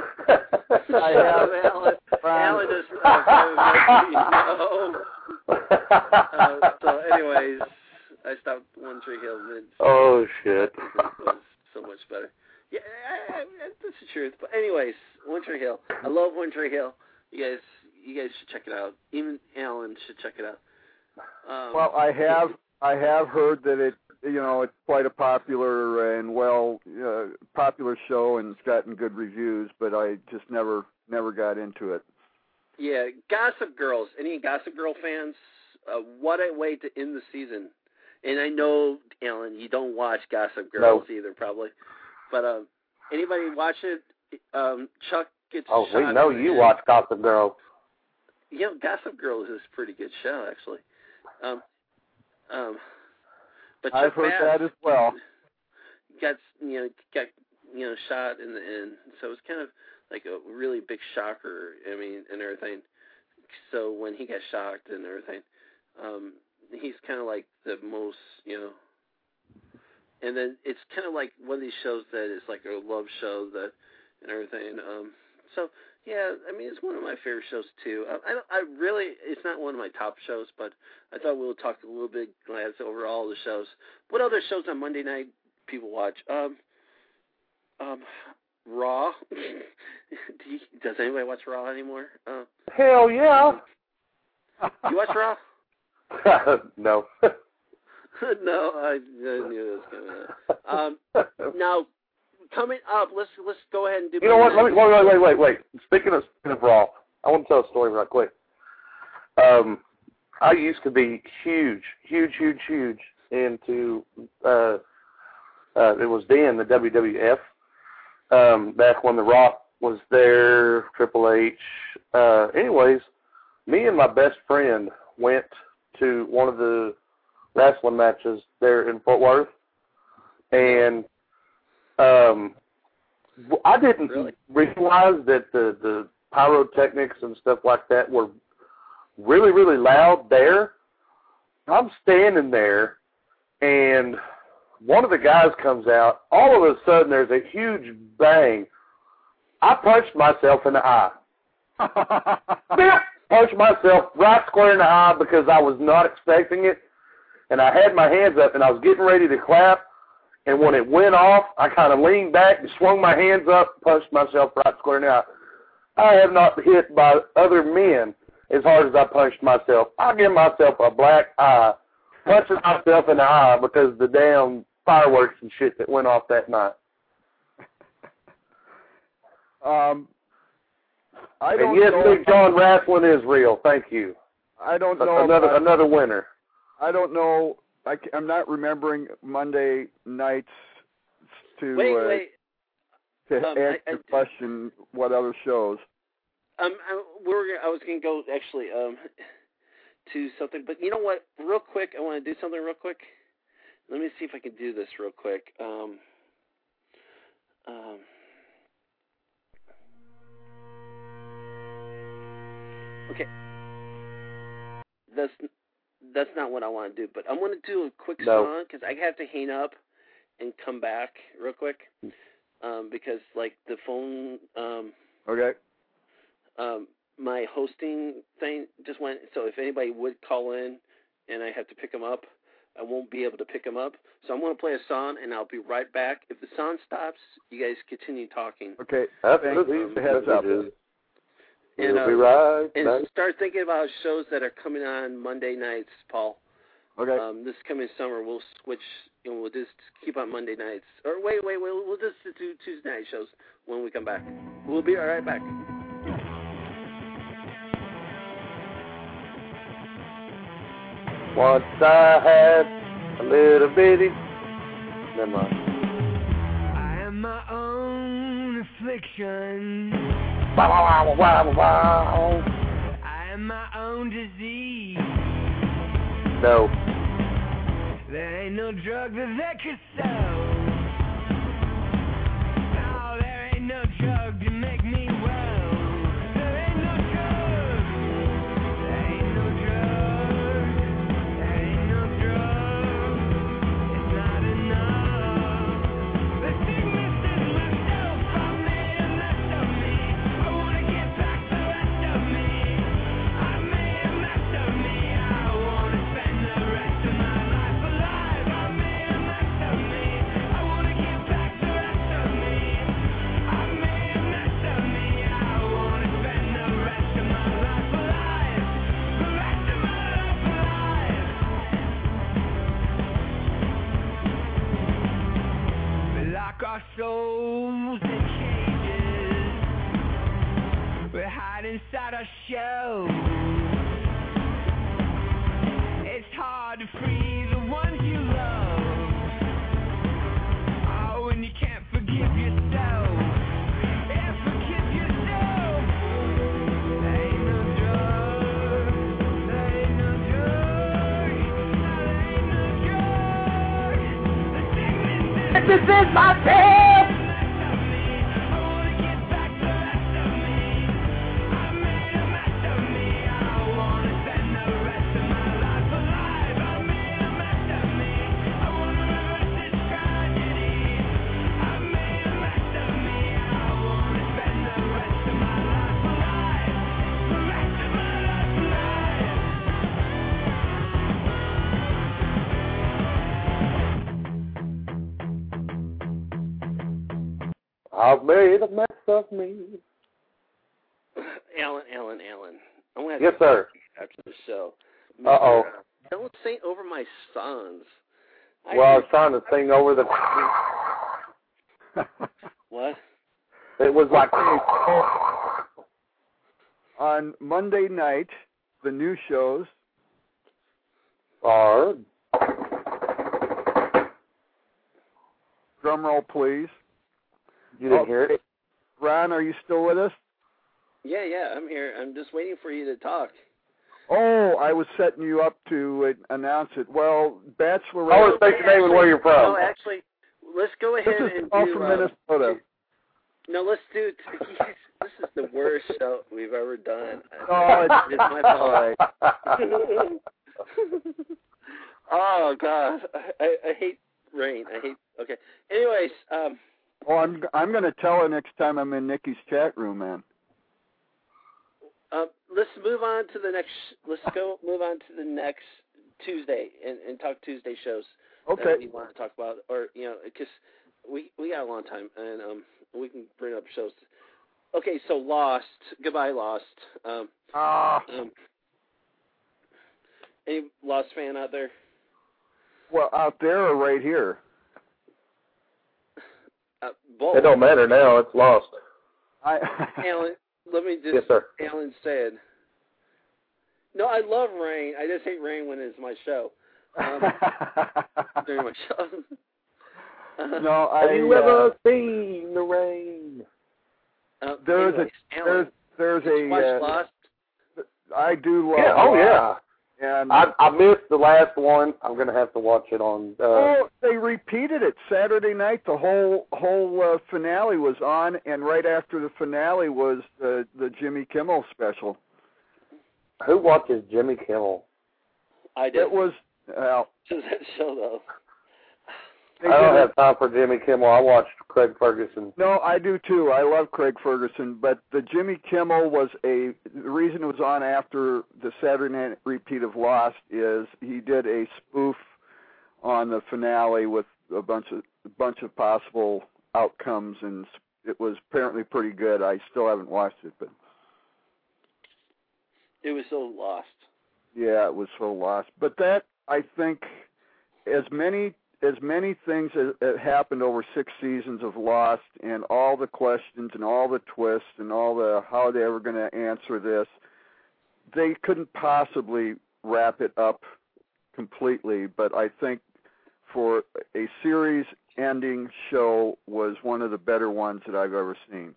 I have. Alan, Alan is uh, private messaging, no. Uh, so, anyways, I stopped One Tree Hill mid. Oh, shit. It was so much better. Yeah, I, I, that's the truth. But anyways, One Tree Hill. I love One Tree Hill. You guys, you guys should check it out. Even Alan should check it out. Um, Well, I have. I have heard that it. You know, it's quite a popular and well uh, popular show, and it's gotten good reviews. But I just never never got into it. Yeah, Gossip Girls. Any Gossip Girl fans? Uh, what a way to end the season. And I know, Alan, you don't watch Gossip Girls No. either, probably. But um, anybody watch it? Um, Chuck gets Oh, shot. we know in the you head. watch Gossip Girl. You know, Gossip Girls is a pretty good show, actually. Um, um, but I've Chuck heard Bass that as well. Got you know got you know shot in the end, so it's kind of like a really big shocker. I mean, and everything. So when he got shocked and everything, um, he's kind of like the most you know. And then it's kind of like one of these shows that is like a love show that and everything. Um, so yeah, I mean it's one of my favorite shows too. I, I, don't, I really it's not one of my top shows, but I thought we'll talk a little bit glance over all the shows. What other shows on Monday night people watch? Um, um, Raw. Do you, does anybody watch Raw anymore? Uh, Hell yeah. you watch Raw? No. No, I, I knew it was coming up. Um, now, coming up, let's let's go ahead and do. You know what? Let me, wait, wait, wait, wait, wait. Speaking of, speaking of Raw, I want to tell a story right quick. Um, I used to be huge, huge, huge, huge into. Uh, uh, it was then the W W F. Um, back when The Rock was there, Triple H. Uh, anyways, me and my best friend went to one of the wrestling matches there in Fort Worth, and um, I didn't really? realize that the, the pyrotechnics and stuff like that were really, really loud there. I'm standing there, and one of the guys comes out. All of a sudden, there's a huge bang. I punched myself in the eye. Punched myself right square in the eye because I was not expecting it. And I had my hands up, and I was getting ready to clap. And when it went off, I kind of leaned back and swung my hands up, punched myself right square in the eye. I have not been hit by other men as hard as I punched myself. I give myself a black eye, punching myself in the eye because of the damn fireworks and shit that went off that night. Um, I don't and yes, know. Big John Wrestling is real. Thank you. I don't know. Another I, another winner. I don't know. I, am not remembering Monday nights to Wait, uh, wait. to Um, answer I- I- your question. What other shows? Um, I, we're gonna, I was going to go actually um to something, but you know what? Real quick, I want to do something real quick. Let me see if I can do this real quick. Um, um, okay. That's that's not what I want to do, but I want to do a quick No. song because I have to hang up and come back real quick um, because like the phone. Um, Okay. Um, my hosting thing just went, so if anybody would call in and I have to pick them up, I won't be able to pick them up. So I'm going to play a song, and I'll be right back. If the song stops, you guys continue talking. Okay. That's Thank what you. it is. Heads up. And, We'll uh, be right and back. start thinking about shows that are coming on Monday nights, Paul. Okay. Um, this coming summer, we'll switch, you know, we'll just keep on Monday nights. Or wait, wait, we'll, we'll just do Tuesday night shows when we come back. We'll be right back. Once I had a little bitty. Never mind. I am my own affliction. Wow, wow, wow, wow, wow. I am my own disease. No. There ain't no drug that they could sell. No, there ain't no drug to make me well. There ain't no drug. There ain't no drug. There ain't no drug. It's not enough. The sickness is myself. I made a mess of me. I wanna get back to the rest of me. I made a mess of me. I wanna spend the rest of my life alive. I made a mess of me. I wanna get back to the rest of me. I made a mess of me. I wanna spend the rest of my life alive. The rest of my life alive. We lock our souls in cages. We hide inside our shells. It's hard to free the ones you love. Oh, and you can't forgive yourself. Yeah, forgive yourself. There ain't no drug. There ain't no drug. No, there ain't no drug. The sickness is This is my tale. the rest of me. I wanna get back to the rest of me. I made a mess of me. I wanna spend the rest of my life alive. I made a mess of me. I wanna reverse this tragedy. I made a mess of me. I wanna spend the rest of my life alive. The rest of my life alive. I've made a mess of me. Alan, Alan, Alan. I'm gonna have Yes, to sir. after the show. Uh-oh. Mister, uh, Don't sing over my songs. I Well, I was heard- trying to sing over the... What? It was like... On Monday night, the new shows are... Drum roll, please. You didn't Oh, hear it? Ron, are you still with us? Yeah, yeah, I'm here. I'm just waiting for you to talk. Oh, I was setting you up to uh, announce it. Well, Bachelorette. Oh, state your name and where you're from. No, actually, let's go ahead This is and all do. from uh, Minnesota. No, let's do it. This is the worst show we've ever done. No, it's, It's my fault. all right. Oh God, I, I, I hate rain. I hate. Okay. Anyways, um, Oh, I'm I'm going to tell her next time I'm in Nikki's chat room, man. uh, let's move on to the next. Let's go move on to the next Tuesday and, and talk Tuesday shows. Okay. That we want to talk about, or you know, because we we got a long time, and um, we can bring up shows. Okay, so Lost. Goodbye, Lost. Um, Ah. um, any Lost fan out there? Well, out there or right here? Uh, both. It don't matter now. It's lost. I. Alan, let me just. Yes, sir. Alan said. No, I love rain. I just hate rain when it's my show. Um, during my show. uh, no, I. Have you uh, ever seen the rain? uh, There's anyways, a Alan, there's there's did you watch a. Uh, Lost? I do love. Yeah. Oh, Lost, yeah. And I I missed the last one. I'm gonna have to watch it on. Uh, oh, they repeated it Saturday night. The whole whole uh, finale was on, and right after the finale was the the Jimmy Kimmel special. Who watches Jimmy Kimmel? I did. It was. Well, Does that show though? they I don't did it- have time for Jimmy Kimmel. I watched Craig Ferguson. No, I do too. I love Craig Ferguson, but the Jimmy Kimmel was a the reason it was on after the Saturday night repeat of Lost is he did a spoof on the finale with a bunch of a bunch of possible outcomes, and it was apparently pretty good. I still haven't watched it, but It was so lost. yeah, it was so Lost. But that I think as many as many things that that happened over six seasons of Lost, and all the questions and all the twists and all the how are they ever going to answer this, they couldn't possibly wrap it up completely. But I think for a series-ending show was one of the better ones that I've ever seen.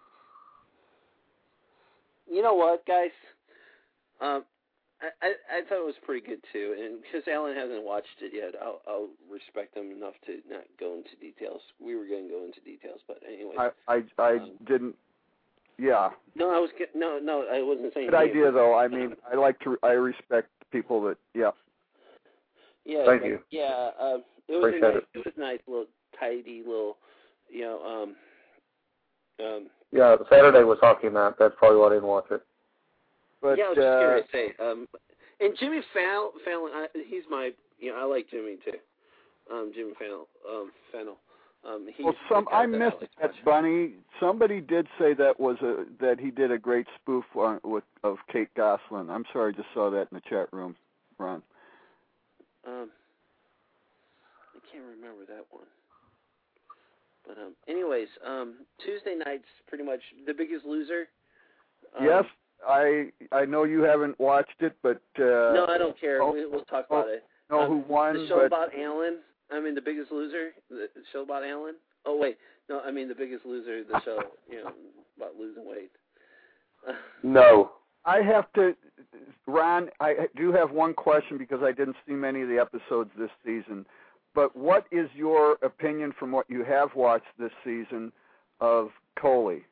You know what, guys? Um, I, I I thought it was pretty good too, and because Alan hasn't watched it yet, I'll I'll respect him enough to not go into details. We were going to go into details, but anyway. I I, I Um, didn't. Yeah, no, I was get, no no I wasn't saying. good you. idea though. I mean, I like to. I respect people that. Yeah. Yeah. Thank but, you. Yeah. Uh, it was Appreciate a nice, it. it was a nice little tidy little, you know. Um. Um. Yeah, Saturday was hockey night. That's probably why I didn't watch it. But yeah, I was just uh, curious to say. Um. And Jimmy Fallon, Fallon I, he's my, you know, I like Jimmy too. Um. Jimmy Fallon. Um. Fennel. Um. He's well, some the guy I that missed like to that watch. Bunny. Somebody did say that was a that he did a great spoof on, with of Kate Gosselin. I'm sorry, I just saw that in the chat room, Ron. Um, I can't remember that one. But um, anyways, um, Tuesday night's pretty much The Biggest Loser. Um, Yes, I I know you haven't watched it, but uh, No, I don't care. oh, we, we'll talk oh, about it. know um, who won. The show but about Alan. I mean, The Biggest Loser. The the show about Alan. Oh wait, no, I mean The Biggest Loser. The show, you know, about losing weight. No. I have to, Ron, I do have one question because I didn't see many of the episodes this season. But what is your opinion from what you have watched this season of Coley?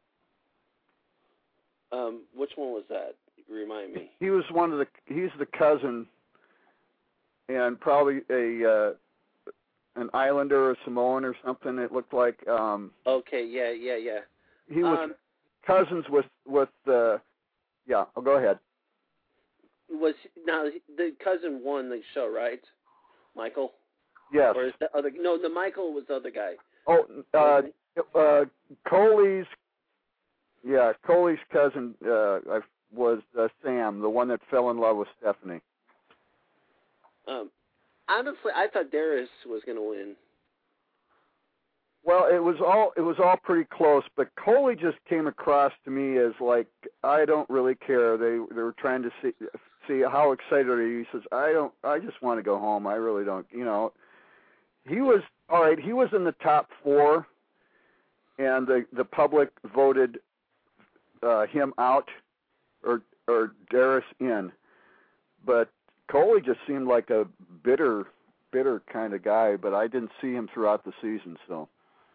Um, which one was that? Remind me. He was one of the, he's the cousin and probably a, uh, an Islander or Samoan or something, it looked like. Um, Okay, yeah, yeah, yeah. he was Um, cousins with, with uh, yeah, I'll go ahead. was now the cousin won the show, right? Michael. Yes. Or is that other? No, the Michael was the other guy. Oh, uh, uh, Coley's, yeah, Coley's cousin uh, was uh, Sam, the one that fell in love with Stephanie. Um, honestly, I thought Darius was going to win. Well, it was all it was all pretty close, but Coley just came across to me as like, I don't really care. They they were trying to see see how excited are you. He says, I don't. I just want to go home. I really don't. You know, he was all right. He was in the top four, and the the public voted uh, him out or or Darius in, but Coley just seemed like a bitter bitter kind of guy. But I didn't see him throughout the season, so.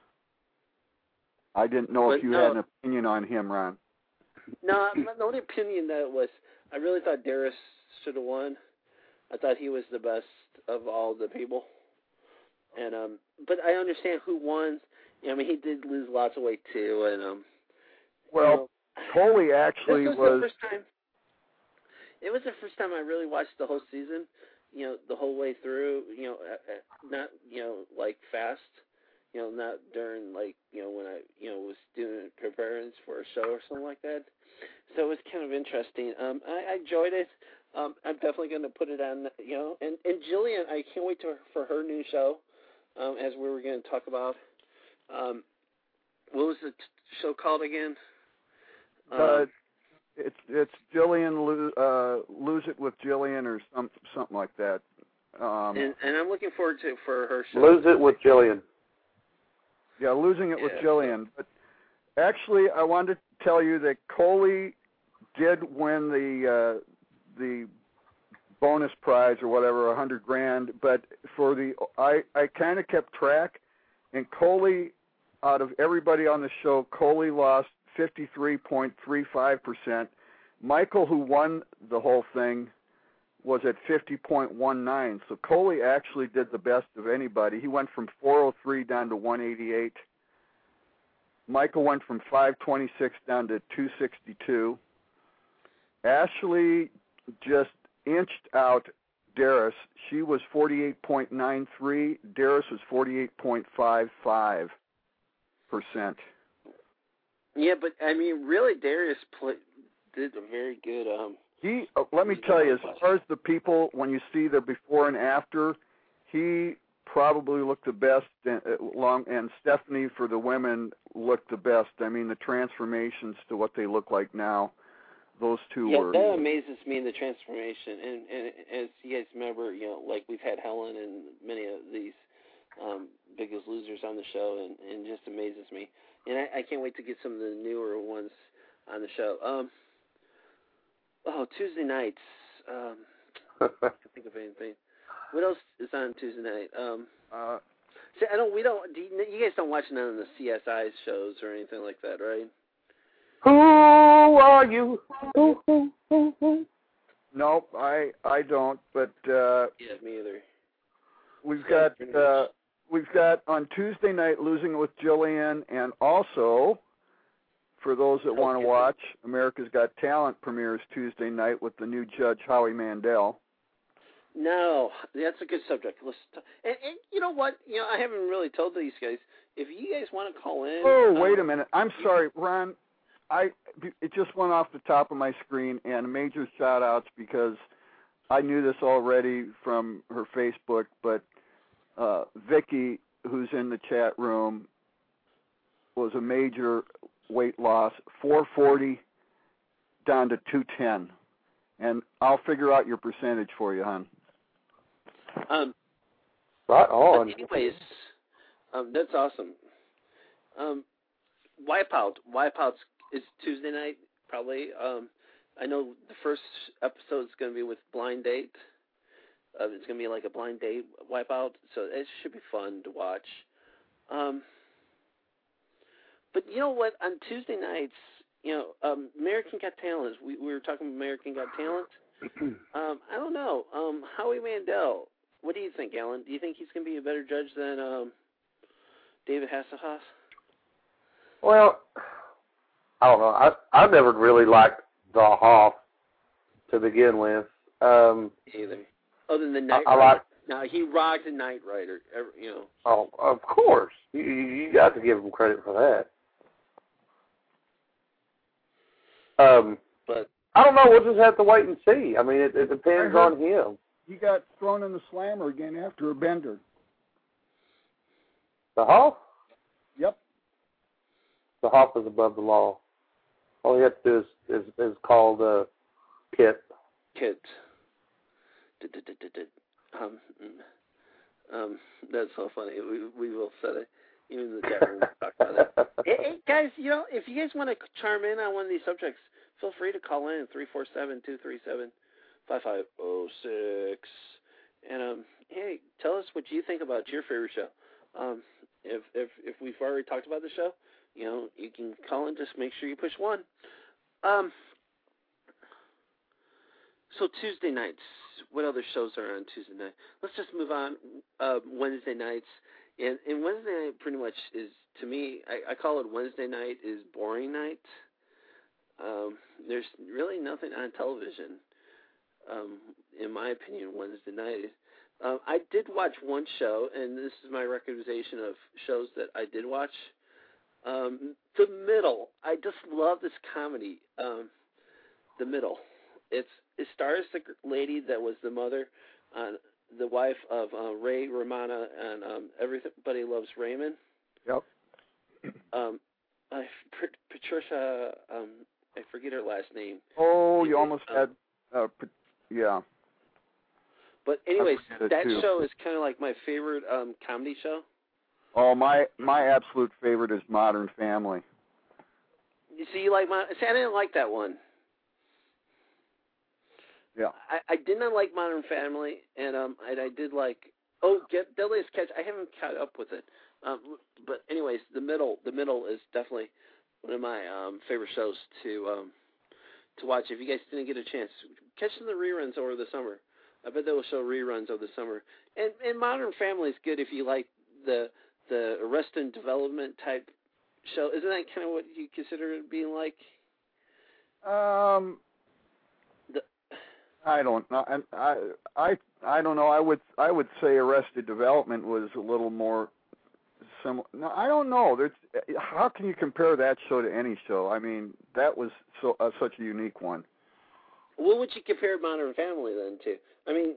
I didn't know but if you no, had an opinion on him, Ron. No, the only opinion that was, I really thought Darius should have won. I thought he was the best of all the people. And um, but I understand who won. You know, I mean, he did lose lots of weight too. And um, well, you know, Coley actually this was, was. the first time. It was the first time I really watched the whole season. You know, the whole way through. You know, not you know like fast. You know, not during, like, you know, when I, you know, was doing preparing for a show or something like that. So it was kind of interesting. Um, I, I enjoyed it. Um, I'm definitely going to put it on, you know. And, and Jillian, I can't wait to, for her new show, um, as we were going to talk about. Um, what was the t- show called again? Um, uh, it's it's Jillian, lo- uh, Lose It with Jillian or some, something like that. Um, and, and I'm looking forward to for her show. Lose It with Jillian. Yeah, Losing It yeah, with Jillian. But actually, I wanted to tell you that Coley did win the uh, the bonus prize or whatever, a hundred grand. But for the, I I kind of kept track, and Coley, out of everybody on the show, Coley lost fifty-three point three five percent. Michael, who won the whole thing, was at fifty point one nine. So Coley actually did the best of anybody. He went from four oh three down to one eighty-eight. Michael went from five twenty-six down to two sixty-two. Ashley just inched out Darius. She was forty-eight point nine three. Darius was forty-eight point five five percent. Yeah, but, I mean, really, Darius play, did a very good... Um, He, uh, let me tell you, as far as the people, when you see their before and after, he probably looked the best, and, uh, long, and Stephanie, for the women, looked the best. I mean, the transformations to what they look like now, those two yeah, were... that amazes me, the transformation. And, and as you guys remember, you know, like we've had Helen and many of these um, Biggest Losers on the show, and, and just amazes me. And I, I can't wait to get some of the newer ones on the show. Um, Oh, Tuesday nights. Um, I can't think of anything. What else is on Tuesday night? Um, Uh, see, I don't. We don't. Do you, you guys don't watch none of the C S I shows or anything like that, right? Who are you? Who, who, who, who? nope, I I don't. But uh, Yeah, me either. we've got uh, we've got on Tuesday night Losing It with Jillian, and also, for those that want to watch, America's Got Talent premieres Tuesday night with the new judge, Howie Mandel. No, that's a good subject. Let's t- and, and you know what? You know, I haven't really told these guys. If you guys want to call in. Oh, um, wait a minute. I'm sorry, Ron. I it just went off the top of my screen, and major shout-outs because I knew this already from her Facebook, but uh, Vicky, who's in the chat room, was a major weight loss, four forty down to two ten. And I'll figure out your percentage for you, hon. Um, Right on. But anyways, um, that's awesome. Um, Wipeout. Wipeout's is Tuesday night, probably. Um, I know the first episode is going to be with Blind Date. Uh, it's going to be like a blind date Wipeout, so it should be fun to watch. Um, but you know what? On Tuesday nights, you know, um, American Got Talent. We, we were talking about American Got Talent. um, I don't know. Um, Howie Mandel. What do you think, Alan? Do you think he's going to be a better judge than um, David Hasselhoff? Well, I don't know. I I never really liked the Hoff to begin with. Um, Either. Other than the night I, I like No, he rocked a Knight Rider. You know. Oh, of course. You you got to give him credit for that. Um, but I don't know. We'll just have to wait and see. I mean, it, it depends on him. He got thrown in the slammer again after a bender. The Hoff? Yep. The Hoff is above the law. All you have to do is is, is call the Kit. Kit. Um, um, that's so funny. We we will set it. Even in the chat room, we'll talk about it. Hey, hey, guys, you know, if you guys want to charm in on one of these subjects, feel free to call in three four seven, two three seven, five five zero six. And um, hey, tell us what you think about your favorite show. Um, if if if we've already talked about the show, you know, you can call in. Just make sure you push one. Um. So Tuesday nights, what other shows are on Tuesday night? Let's just move on. Uh, Wednesday nights, and, and Wednesday night pretty much is, to me, I, I call it Wednesday night is boring night. Um, there's really nothing on television, um, in my opinion, Wednesday night. Um, I did watch one show, and this is my recommendation of shows that I did watch. Um, The Middle. I just love this comedy, um, The Middle. It's it stars the lady that was the mother, uh, the wife of uh, Ray Romano and um, Everybody Loves Raymond. Yep. Um, I, Patricia, um, I forget her last name. Oh, you Anyway, almost um, had, uh, yeah. But anyways, forget it that too. show is kind of like my favorite um, comedy show. Oh, my my absolute favorite is Modern Family. You see, you like my, see, I didn't like that one. Yeah. I, I did not like Modern Family, and um, and I did like oh, Get Deadliest Catch. I haven't caught up with it, um, but anyways, the middle, the middle is definitely one of my um, favorite shows to um, to watch. If you guys didn't get a chance, catch some of the reruns over the summer. I bet they will show reruns over the summer. And and Modern Family is good if you like the the Arrested Development type show. Isn't that kind of what you consider it being like? Um. The, I don't know. I, I I I don't know. I would I would say Arrested Development was a little more similar. No, I don't know. There's how can you compare that show to any show? I mean, that was so uh, such a unique one. what would you compare Modern Family then to? I mean,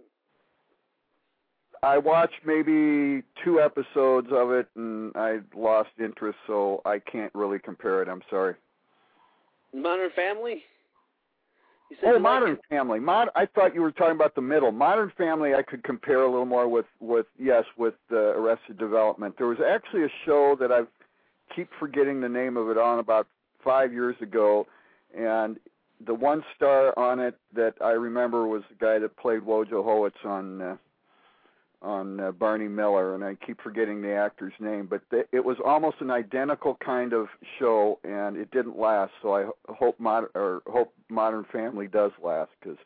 I watched maybe two episodes of it and I lost interest, so I can't really compare it. I'm sorry. Modern Family? You said Oh, you Modern liked Family. Mod, I thought you were talking about the middle. Modern Family I could compare a little more with, with yes, with uh, Arrested Development. There was actually a show that I keep forgetting the name of it on about five years ago, and the one star on it that I remember was the guy that played Wojo Howitz on uh, on uh, Barney Miller, and I keep forgetting the actor's name, but th- it was almost an identical kind of show, and it didn't last. So I ho- hope mod- or hope Modern Family does last, because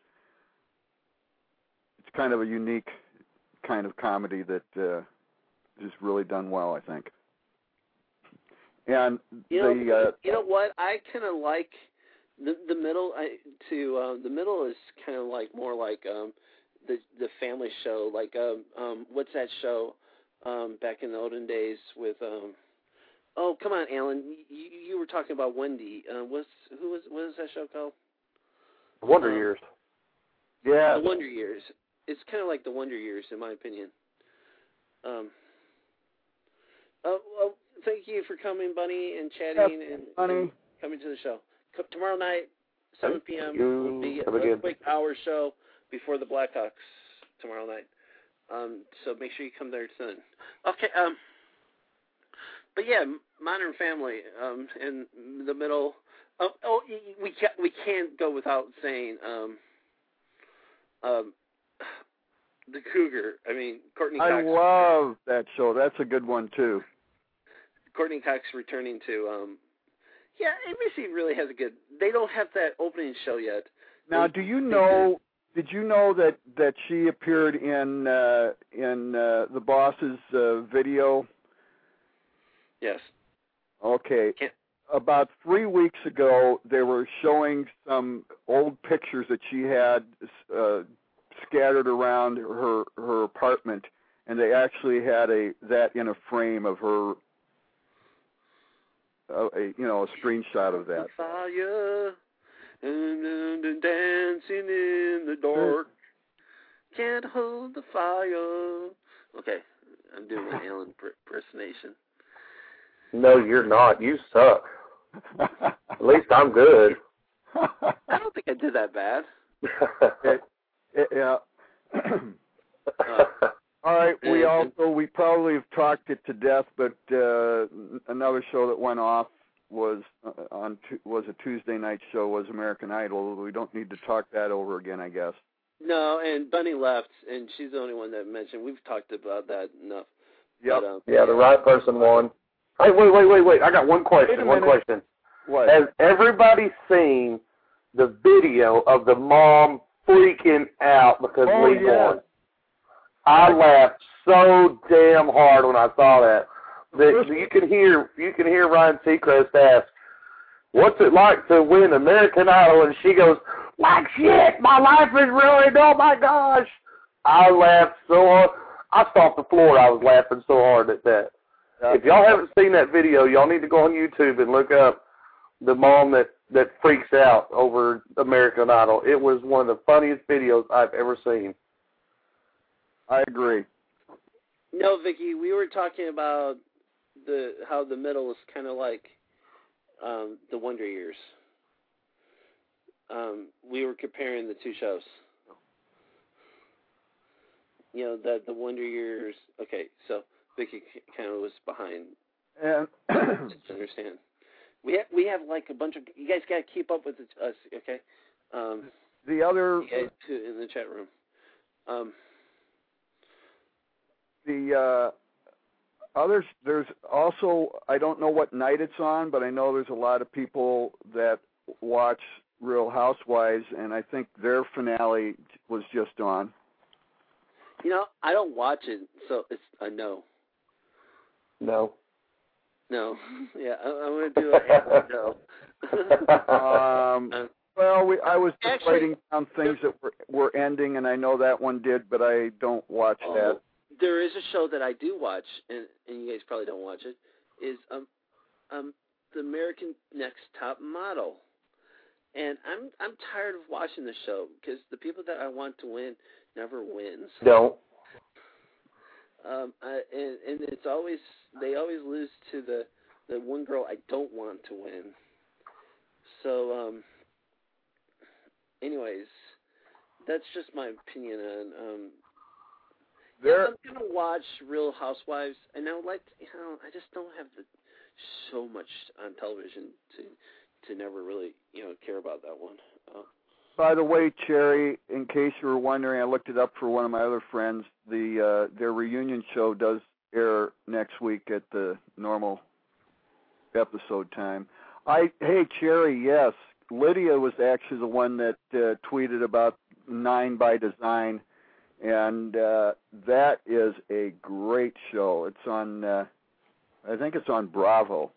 it's kind of a unique kind of comedy that uh, is really done well, I think. And You know, the uh, you know what? I kind of like the the middle. I to uh, the middle is kind of like more like um, the the family show. Like um, um, what's that show um, back in the olden days with um, oh come on, Alan, you, you were talking about Wendy. Uh, what's who was what is that show called? Wonder um, Years. yeah, The Wonder Years. It's kind of like the Wonder Years, in my opinion. Um. Oh well. Thank you for coming, Bunny, and chatting Yes, and, Bunny. and coming to the show. Co- tomorrow night, seven p.m. you. will be Have a a good- quick hour show before the Blackhawks tomorrow night. Um, so make sure you come there soon. Okay. Um, but yeah, Modern Family um, in the middle. Oh, oh we can't we can't go without saying um, um, the Cougar. I mean, Courtney Cox. I love that show. That's a good one too. Courtney Cox returning to, um, yeah, A B C really has a good, they don't have that opening show yet. Now, They- do you know, did you know that, that she appeared in uh, in uh, the boss's uh, video? Yes. Okay. Can't- About three weeks ago, they were showing some old pictures that she had uh, scattered around her her apartment, and they actually had a that in a frame of her, uh, a, you know, a screenshot of that. Fire and, and, and dancing in the dark. Can't hold the fire. Okay, I'm doing an Alan impersonation. No, you're not. You suck. At least I'm good. I don't think I did that bad. it, it, yeah. uh, All right. We also we probably have talked it to death, but uh, another show that went off was uh, on was a Tuesday night show was American Idol. We don't need to talk that over again, I guess. No, and Bunny left, and she's the only one that mentioned. We've talked about that enough. Yep. But, um, yeah, the right person won. Hey, wait, wait, wait, wait. I got one question. One minute. question. What? Has everybody seen the video of the mom freaking out because Oh, Lee yeah. won? I laughed so damn hard when I saw that. That you can hear you can hear Ryan Seacrest ask, "What's it like to win American Idol?" And she goes, "Like shit, my life is ruined, oh my gosh." I laughed so hard. I stopped the floor. I was laughing so hard at that. Yeah. If y'all haven't seen that video, y'all need to go on YouTube and look up the mom that, that freaks out over American Idol. It was one of the funniest videos I've ever seen. I agree. No, Vicky, we were talking about the how the middle is kind of like um, the Wonder Years. Um, we were comparing the two shows. You know, that the Wonder Years. Okay, so Vicky kind of was behind. And to understand, we have we have like a bunch of you guys got to keep up with us, okay? Um, the other you guys too, in the chat room. Um, the uh, others, there's also, I don't know what night it's on, but I know there's a lot of people that watch Real Housewives, and I think their finale was just on. you know, I don't watch it, so it's a no. No. No. Yeah, I, I'm going to do a no. um, Uh, well, we, I was just Actually- writing down things that were, were ending, and I know that one did, but I don't watch Oh, that. there is a show that I do watch, and, and you guys probably don't watch it, is um um the American Next Top Model. And I'm I'm tired of watching the show because the people that I want to win never wins. Don't. Um, I, and and it's always they always lose to the the one girl I don't want to win. So um, anyways, that's just my opinion on um. There, I'm gonna watch Real Housewives, and I would like to, you know, I just don't have the so much on television to to never really, you know, care about that one. Uh, by the way, Cherry, in case you were wondering, I looked it up for one of my other friends. The uh, their reunion show does air next week at the normal episode time. I hey Cherry, yes, Lydia was actually the one that uh, tweeted about Nine by Design, and uh, that is a great show. It's on, uh, I think it's on Bravo.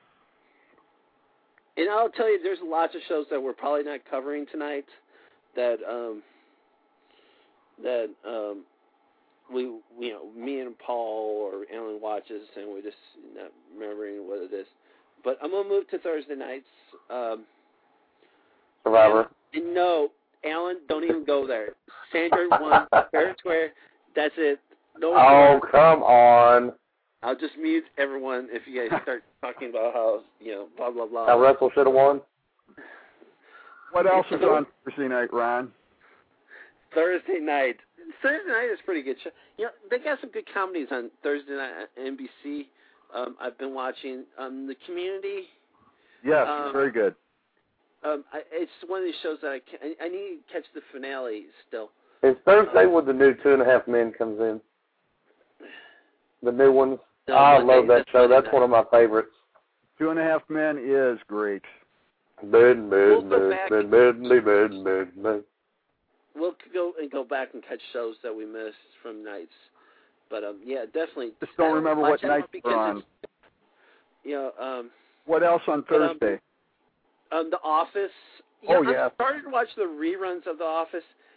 And I'll tell you, there's lots of shows that we're probably not covering tonight that um, that um, we, you know, me and Paul or Alan watches, and we're just not remembering what it is. But I'm gonna move to Thursday nights. Um, Survivor. And, and no, Alan, don't even go there. Sandra won fair and square. That's it. No. Oh, more. come on. I'll just mute everyone if you guys start talking about how, you know, blah, blah, blah. Now Russell should have won. What else is on Thursday night, Ron? Thursday night. Thursday night is a pretty good show. You know, they got some good comedies on Thursday night at N B C. Um, I've been watching um, The Community. Yes, Um, very good. Um, I, it's one of these shows that I, can, I, I need to catch the finale still. It's Thursday when the new Two and a Half Men comes in. The new ones. No, I Monday, love that that's show. Monday That's night. one of my favorites. Two and a Half Men is great. Bed, We'll bed, go bed, back. bed, bed, bed, bed, bed. We'll go and go back and catch shows that we missed from nights. But, um, yeah, definitely. Just don't I remember watch what that one nights because they're on. it's, You know, um, What else on But, um, Thursday? um, The Office. You Oh, know, yeah. I started to watch the reruns of The Office,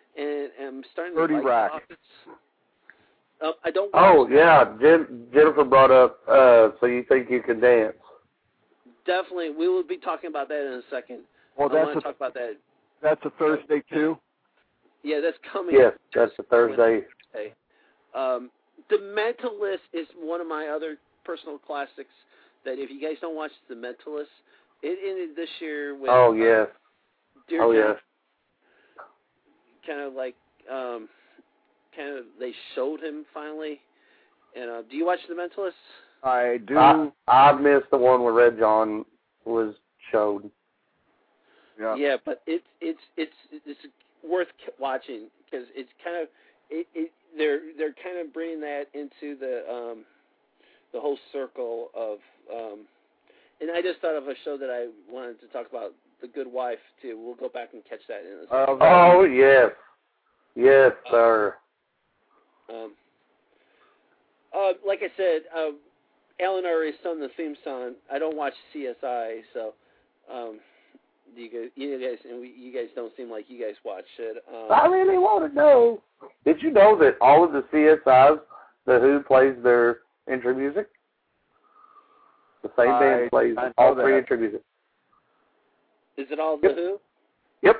and I'm starting thirty to like Rock. The Office. Um, I don't. Oh watch yeah, Jen, Jennifer brought up. Uh, so you think you can dance? Definitely, we will be talking about that in a second. Well, I that's want a to talk about that. that's a Thursday too. Yeah, that's coming. Yes, that's a Thursday. Thursday. Um, The Mentalist is one of my other personal classics. That if you guys don't watch The Mentalist, it ended this year with. Oh yes. Uh, Dear Oh John, yes. Kind of like, um, kind of they showed him finally. And uh, do you watch The Mentalist? I do. I, I missed the one where Red John was showed. yeah. Yeah, but it's it's it's it's worth watching because it's kind of it, it they're they're kind of bringing that into the um the whole circle of um and I just thought of a show that I wanted to talk about, The Good Wife too. We'll go back and catch that in a second. Uh, Oh yes, yes sir. Um, uh, like I said, uh, Alan already sung the theme song. I don't watch C S I, so um, you guys, you guys, and we, you guys don't seem like you guys watch it. Um, I really want to know. Did you know that all of the C S Is, the Who plays their intro music? The same I- band plays I know all three that. intro music. is it all The Yep. Who? Yep.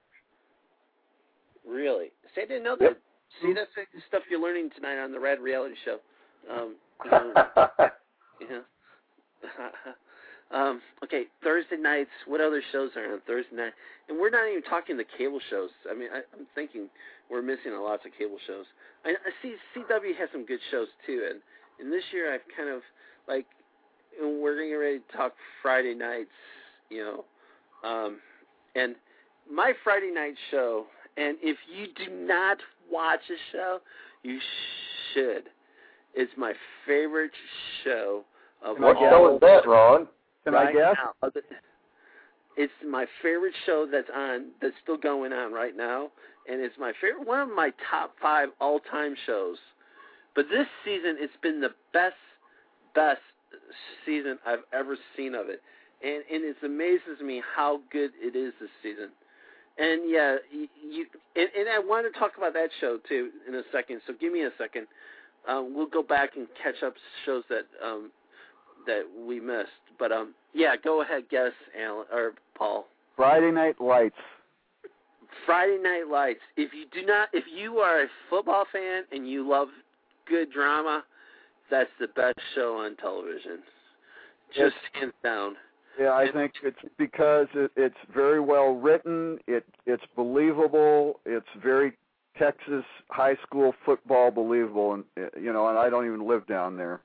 Really? See, I didn't know that. Yep. See, that's the stuff you're learning tonight on the Rad Reality Show. Um, you know, yeah. um, okay, Thursday nights. What other shows are on Thursday night? And we're not even talking the cable shows. I mean, I, I'm thinking we're missing a lot of cable shows. I, I see C W has some good shows too, and and this year I've kind of like and we're getting ready to talk Friday nights, you know, um, and my Friday night show. And if you do not watch a show, you should. It's my favorite show of What all show is that, Ron? Can right I guess? now. It's my favorite show that's on, that's still going on right now, and it's my favorite, one of my top five all-time shows. But this season, it's been the best, best season I've ever seen of it, and and it amazes me how good it is this season. And yeah, you, you and, and I want to talk about that show too in a second. So give me a second. Um, we'll go back and catch up shows that um, that we missed. But um, yeah, go ahead, guess, Alan or Paul. Friday Night Lights. Friday Night Lights. If you do not, if you are a football fan and you love good drama, that's the best show on television. Just hands down. Yeah, I think it's because it, it's very well written. It it's believable. It's very Texas high school football believable, and you know, and I don't even live down there.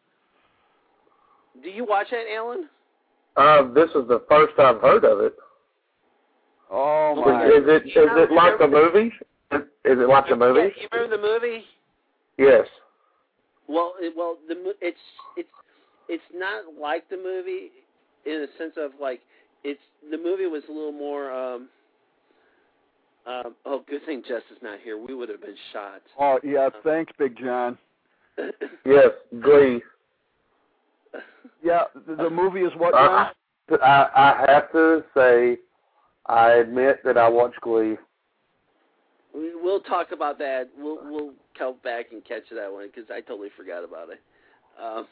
Do you watch that, Alan? Uh, this is the first I've heard of it. Oh Is, my! is it is it like the movie? Is, is it like the movie? Yeah, you remember the movie? Yes. Well, it, well, the mo- it's it's it's not like the movie in a sense of like it's the movie was a little more. Um, um, oh, good thing Jess is not here. We would have been shot. Oh yeah, thanks, Big John. Yes. Glee. Yeah, the, the movie is what? I, John? I I have to say, I admit that I watch Glee. We- We'll talk about that. We'll we'll come back and catch that one because I totally forgot about it. Um,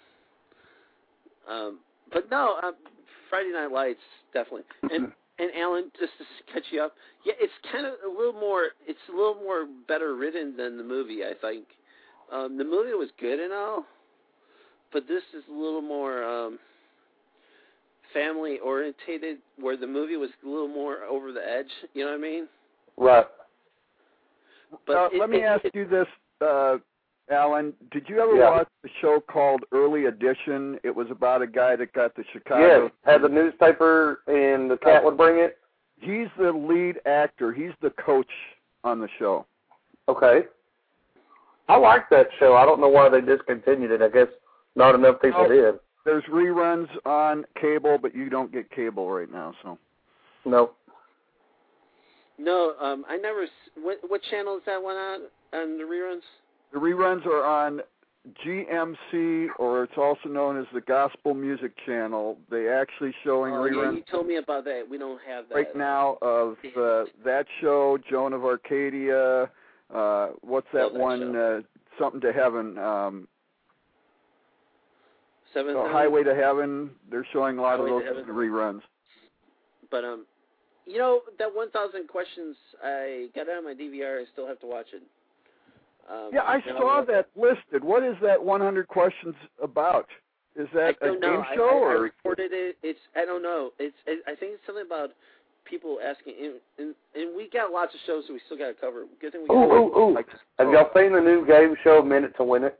um, but no, um, Friday Night Lights definitely. And and Alan, just to catch you up, yeah, it's kind of a little more. It's a little more better written than the movie. I think um, the movie was good and all, but this is a little more um, family orientated. Where the movie was a little more over the edge. You know what I mean? Right. But uh, it, let me it, ask it, you this, uh, Alan. Did you ever Yeah. watch the show called Early Edition? It was about a guy that got the Chicago. Yes. Had the newspaper and the cat would bring it. He's the lead actor. He's the coach on the show. Okay. I like that show. I don't know why they discontinued it. I guess not enough people Oh. did. There's reruns on cable, but you don't get cable right now. So No. No, um, I never. s- What, what channel is that one on? On the reruns? the reruns are on G M C, or it's also known as the Gospel Music Channel. They actually showing Oh, yeah, reruns you told me about that. We don't have that. right now of uh, that show, Joan of Arcadia, Uh, what's that, Love that one? Uh, something to Heaven. Um, Seven. oh, Highway to Heaven. They're showing a lot Highway of to those Heaven. reruns. But um, you know that one thousand questions. I got it on my D V R. I still have to watch it. Um, Yeah, I saw that listed. What is that one hundred questions about? Is that I a don't game know. show I, I, or? I reported it. It's I don't know. It's it, I think it's something about people asking, and, and, and we got lots of shows that we still got to cover. Good thing we got. Ooh, ooh, ooh. Like, Have y'all seen the new game show, Minute to Win It?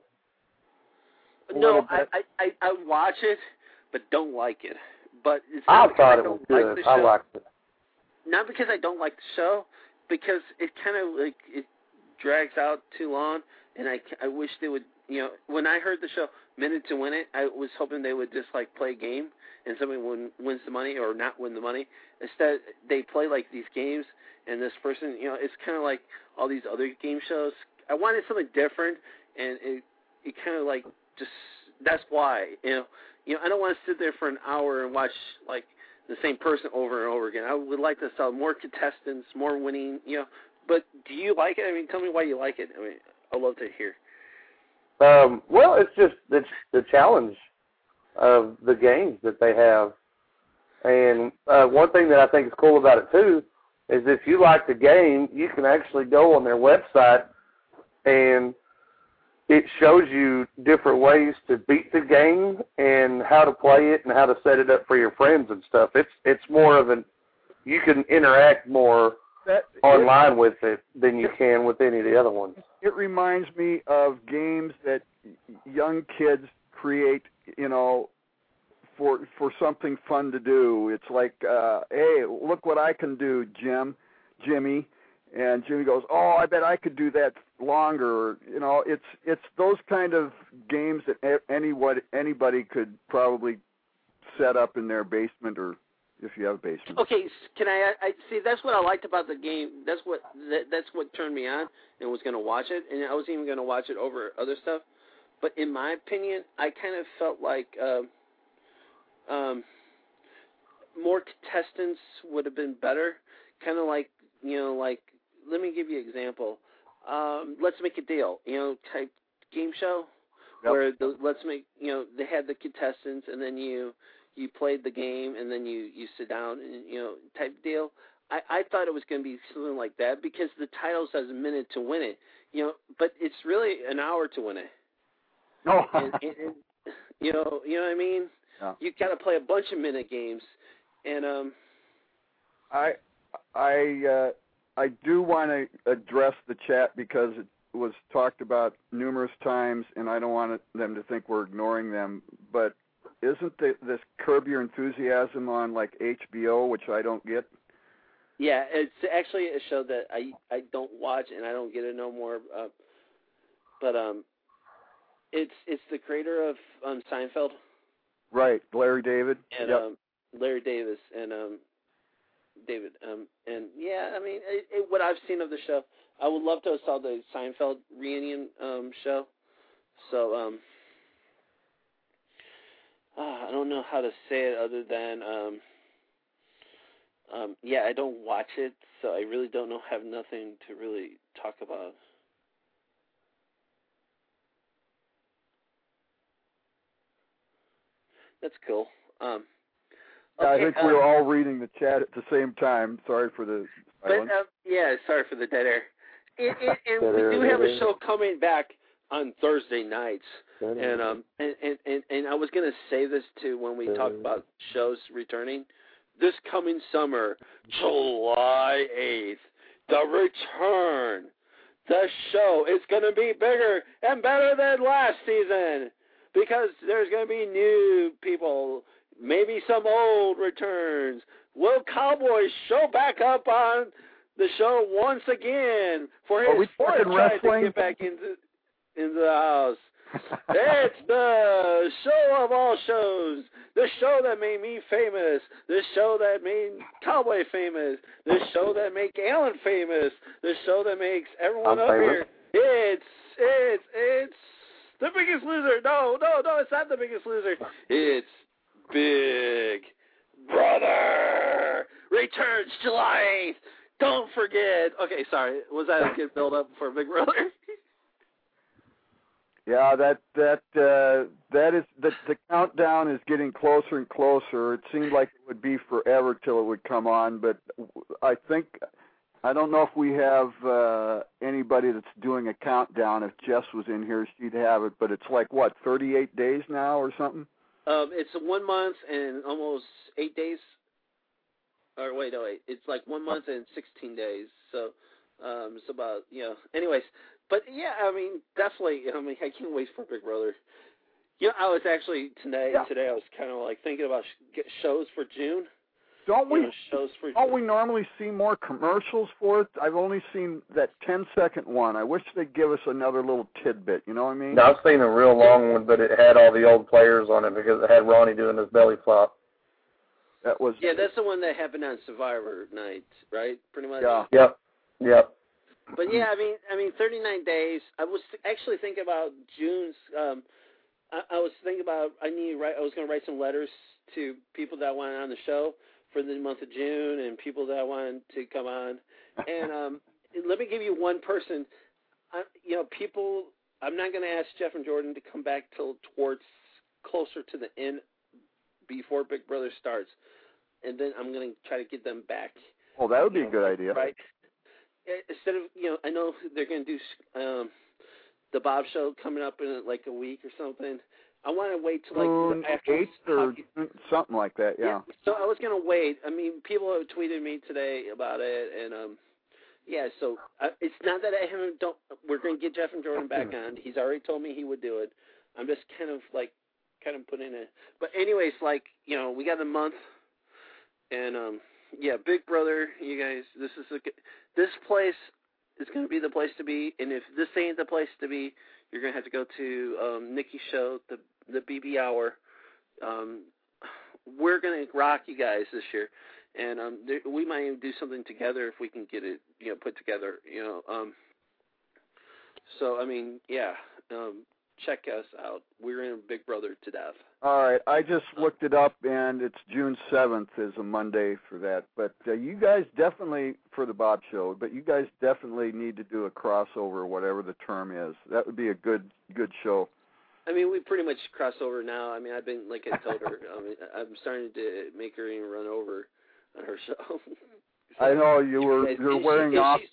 No, I, I I I watch it, but don't like it. But it's I not thought because I it was don't like good. the show. I liked it. Not because I don't like the show, because it kind of like it drags out too long, and I, I wish they would, you know, when I heard the show Minute to Win It, I was hoping they would just like play a game and somebody win, wins the money or not win the money. Instead, they play like these games, and this person, you know, it's kind of like all these other game shows. I wanted something different, and it it kind of like just that's why, you know, you know, I don't want to sit there for an hour and watch like the same person over and over again. I would like to sell more contestants, more winning, you know. But do you like it? I mean, tell me why you like it. I mean, I'd love to hear. Um, well, it's just it's the challenge of the games that they have. And uh, one thing that I think is cool about it, too, is if you like the game, you can actually go on their website and it shows you different ways to beat the game and how to play it and how to set it up for your friends and stuff. It's it's more of an, you can interact more that, online it, with it than you can with any of the other ones. It reminds me of games that young kids create, you know, for for something fun to do. It's like, uh, hey, look what I can do, Jim, Jimmy. And Jimmy goes, oh, I bet I could do that longer. You know, it's it's those kind of games that anybody anybody could probably set up in their basement, or if you have a basement. Okay, can I? I see. That's what I liked about the game. That's what that, that's what turned me on and was going to watch it. And I was even going to watch it over other stuff. But in my opinion, I kind of felt like um, um, more contestants would have been better. Kind of like, you know, like. Let me give you an example. Um, Let's Make a Deal, you know, type game show Yep. where the Let's Make, you know, they had the contestants and then you you played the game and then you, you sit down and, you know, type deal. I, I thought it was going to be something like that because the title says a minute to win it, you know, but it's really an hour to win it. Oh. and, and, and, you know, you know what I mean? Yeah. You got to play a bunch of minute games, and um. I I. Uh, I do want to address the chat because it was talked about numerous times, and I don't want them to think we're ignoring them. But isn't the, this Curb Your Enthusiasm on like H B O, which I don't get? Yeah, it's actually a show that I I don't watch and I don't get it no more. Uh, but um, it's it's the creator of um, Seinfeld. Right, Larry David. And yep. um, Larry Davis and um. David, um, and yeah, I mean, it, it, what I've seen of the show, I would love to have saw the Seinfeld reunion um, show. So, um, uh, I don't know how to say it other than, um, um, yeah, I don't watch it, so I really don't know, have nothing to really talk about. That's cool. Um, Yeah, okay, I think um, we were all reading the chat at the same time. Sorry for the silence. But, uh, yeah, sorry for the dead air. And, and, and we do have a show coming back on Thursday nights. And um and, and, and, and I was going to say this too when we talk about shows returning. This coming summer, July eighth, the return. The show is going to be bigger and better than last season because there's going to be new people. Maybe some old returns. Will Cowboys show back up on the show once again for his fourth try to get back into into the house? It's the show of all shows. The show that made me famous. The show that made Cowboy famous. The show that made Alan famous. The show that makes everyone I'm up famous. here. It's it's it's The Biggest Loser. No, no, no, it's not The Biggest Loser. It's Big Brother returns July eighth Don't forget. Okay, sorry. Was that a good build up for Big Brother? Yeah, that that uh, that is the the countdown is getting closer and closer. It seemed like it would be forever till it would come on, but I think I don't know if we have uh, anybody that's doing a countdown. If Jess was in here, she'd have it. But it's like what, thirty-eight days now or something? Um, it's one month and almost eight days. Or wait, no, wait. It's like one month and sixteen days. So um, it's about, you know. Anyways, but yeah, I mean, definitely. I mean, I can't wait for Big Brother. You know, I was actually today. Yeah. Today, I was kind of like thinking about sh- get shows for June. Don't we? You know, shows for Don't June. we normally see more commercials for it? I've only seen that ten second one. I wish they'd give us another little tidbit. You know what I mean? No, I've seen a real long one, but it had all the old players on it because it had Ronnie doing his belly flop. That was. Yeah, that's the one that happened on Survivor Night, right? Pretty much. Yeah. Yep. Yep. But yeah, I mean, I mean, thirty-nine days. I was th- actually thinking about June's. Um, I, I was thinking about I need to write. I was going to write some letters to people that wanted on the show for the month of June and people that wanted to come on. And um, let me give you one person. I, you know, people. I'm not going to ask Jeff and Jordan to come back till towards closer to the end before Big Brother starts, and then I'm going to try to get them back. Oh, that would be you a know, good idea. Right. Instead of, you know, I know they're going to do um, the Bob Show coming up in like a week or something. I want to wait till like June after eighth or something like that. Yeah. yeah. So I was going to wait. I mean, people have tweeted me today about it, and um, yeah. So I, it's not that I haven't. Don't. We're going to get Jeff and Jordan back on. He's already told me he would do it. I'm just kind of like, kind of putting it. But anyways, like, you know, we got a month, and um, yeah, Big Brother. You guys, this is a this place is going to be the place to be, and if this ain't the place to be, you're going to have to go to um, Nikki's show, the the B B Hour. Um, we're going to rock you guys this year, and um, there, we might even do something together if we can get it, you know, put together. You know, um, so I mean, yeah, um, check us out. We're in Big Brother to death. All right, I just looked it up, and it's June seventh is a Monday for that. But uh, you guys definitely, for the Bob Show, but you guys definitely need to do a crossover, whatever the term is. That would be a good good show. I mean, we pretty much cross over now. I mean, I've been, like I told her, I mean, I'm starting to make her even run over on her show. So, I know you were and, you're and wearing she, and off. She's,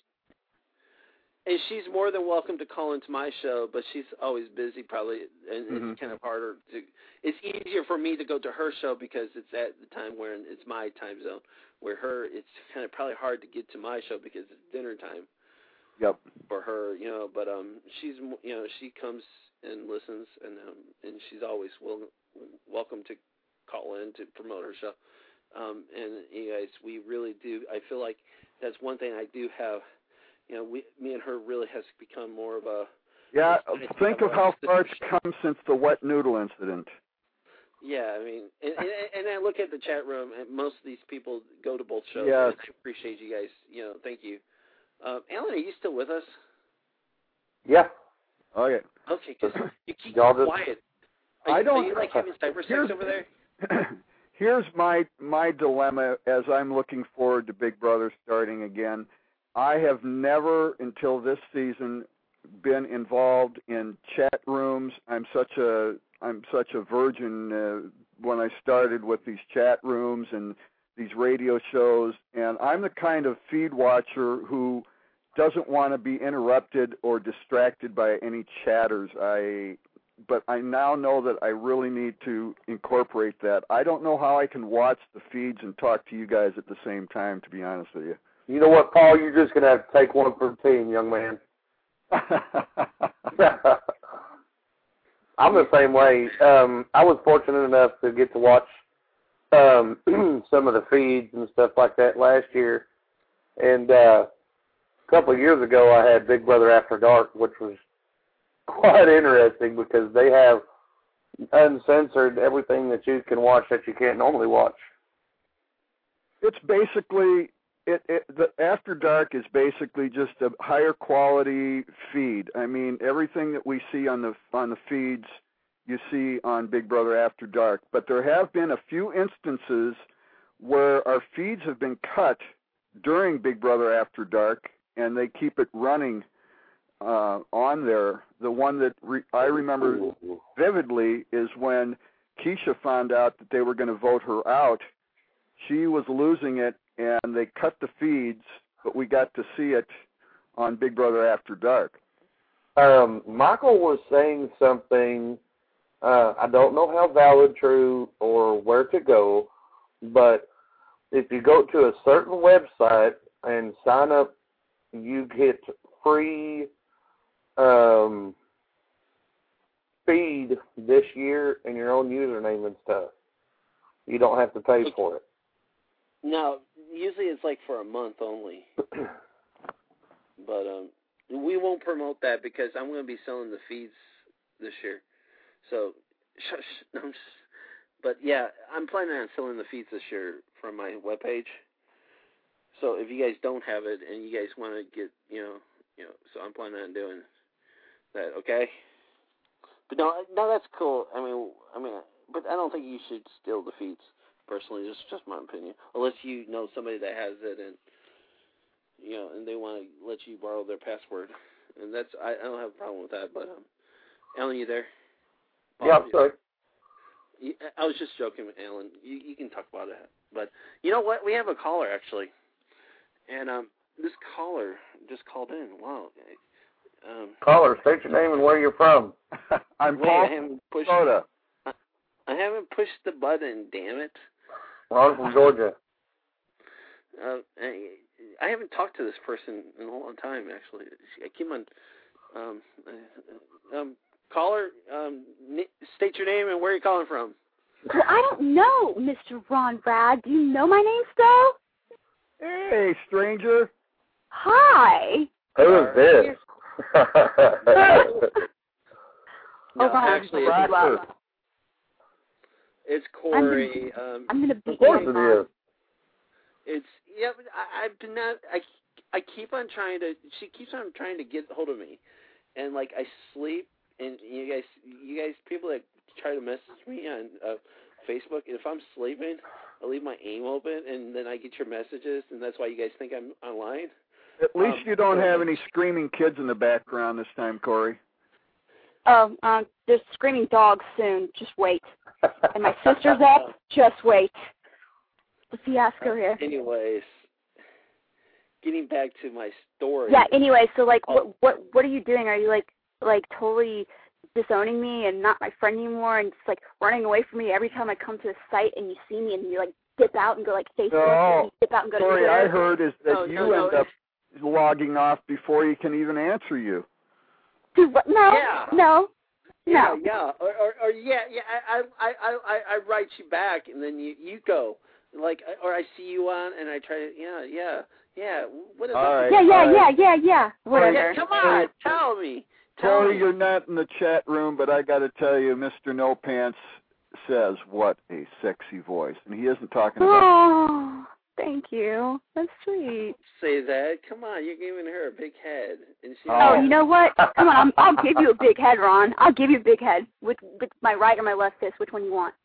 and she's more than welcome to call into my show, but she's always busy probably, and Mhm. it's kind of harder to, it's easier for me to go to her show because it's at the time where it's my time zone, where her, it's kind of probably hard to get to my show because it's dinner time. Yep. For her, you know, but um, she's, you know, she comes and listens, and um, and she's always will, welcome to call in to promote her show. Um, and you guys, we really do. I feel like that's one thing I do have. You know, we, me and her really has become more of a. Yeah, nice think of how far it's come since the wet noodle incident. Yeah, I mean, and, and, and I look at the chat room, and most of these people go to both shows. Yes. And I appreciate you guys. You know, thank you. Um, Alan, are you still with us? Yeah. Okay. Okay, because you keep Y'all just- quiet. Are I you, don't. Are you like having cyber Here's- sex over there? Here's my my dilemma as I'm looking forward to Big Brother starting again. I have never until this season been involved in chat rooms. I'm such a I'm such a virgin uh, when I started with these chat rooms and these radio shows, and I'm the kind of feed watcher who doesn't want to be interrupted or distracted by any chatters. I but I now know that I really need to incorporate that. I don't know how I can watch the feeds and talk to you guys at the same time, to be honest with you. You know what, Paul? You're just going to have to take one for the team, young man. I'm the same way. Um, I was fortunate enough to get to watch um, some of the feeds and stuff like that last year. And uh, a couple of years ago, I had Big Brother After Dark, which was quite interesting because they have uncensored everything that you can watch that you can't normally watch. It's basically it, it. The After Dark is basically just a higher quality feed. I mean, everything that we see on the on the feeds, you see on Big Brother After Dark. But there have been a few instances where our feeds have been cut during Big Brother After Dark, and they keep it running uh, on there. The one that re- I remember vividly is when Keisha found out that they were going to vote her out. She was losing it, and they cut the feeds, but we got to see it on Big Brother After Dark. Um, Michael was saying something, uh, I don't know how valid, true, or where to go, but if you go to a certain website and sign up, you get free um, feed this year and your own username and stuff. You don't have to pay for it. No, usually it's like for a month only. But um, we won't promote that because I'm going to be selling the feeds this year. So, shush. No, I'm just, but yeah, I'm planning on selling the feeds this year from my webpage. So if you guys don't have it and you guys want to get, you know, you know, so I'm planning on doing that. Okay. But no, no, that's cool. I mean, I mean, but I don't think you should steal the feeds. Personally, just just my opinion. Unless you know somebody that has it and you know, and they want to let you borrow their password, and that's I, I don't have a problem with that. But um, Alan, you there? Yeah, I'm sorry. You, I was just joking with Alan. You you can talk about it. But you know what? We have a caller actually, and um, this caller just called in. Wow. Um, Caller, state your name and where you're from. I'm wait, Paul I haven't pushed. Soda. I, I haven't pushed the button. Damn it. I'm from Georgia. Uh, I, I haven't talked to this person in a long time, actually. I keep on. Um, uh, um, caller, um, state your name and where you're calling from. Well, I don't know, Mister Ron Brad. Do you know my name still? Hey, stranger. Hi. Who is this? No, oh, God. actually, it's, Wow. it's Corey. I'm gonna, um, I'm gonna beat Of course you. it is. It's yeah. But I, I've been not. I I keep on trying to. She keeps on trying to get hold of me, and like I sleep, and you guys, you guys, people that try to message me on uh, Facebook, if I'm sleeping, I leave my AIM open, and then I get your messages, and that's why you guys think I'm online. At least um, you don't have any screaming kids in the background this time, Corey. Oh, um, there's screaming dogs soon. Just wait. And my sister's up. Just wait. The fiasco here. Anyways, getting back to my story. Yeah. Anyway, so like, Oh. what what what are you doing? Are you like like totally disowning me and not my friend anymore, and just like running away from me every time I come to a site and you see me and you like dip out and go like Facebook, No. and you dip out and go Corey, to Twitter? I heard is that No, you no, no. end up logging off before you can even answer you. To what? No. Yeah. No. Yeah, No. yeah, or, or, or yeah, yeah. I, I, I, I, I write you back, and then you, you go like, or I see you on, and I try to, yeah, yeah, yeah. What is All up? right. Yeah, yeah, all yeah, right. yeah, yeah. Whatever. Yeah, come on, tell me. Tell Corey, me. you're not in the chat room, but I got to tell you, Mister No Pants says, what a sexy voice. And he isn't talking about... Oh, thank you. That's sweet. Say that. Come on, you're giving her a big head, and she. Oh, you know what? Come on, I'm, I'll give you a big head, Ron. I'll give you a big head with, with my right or my left fist. Which one you want?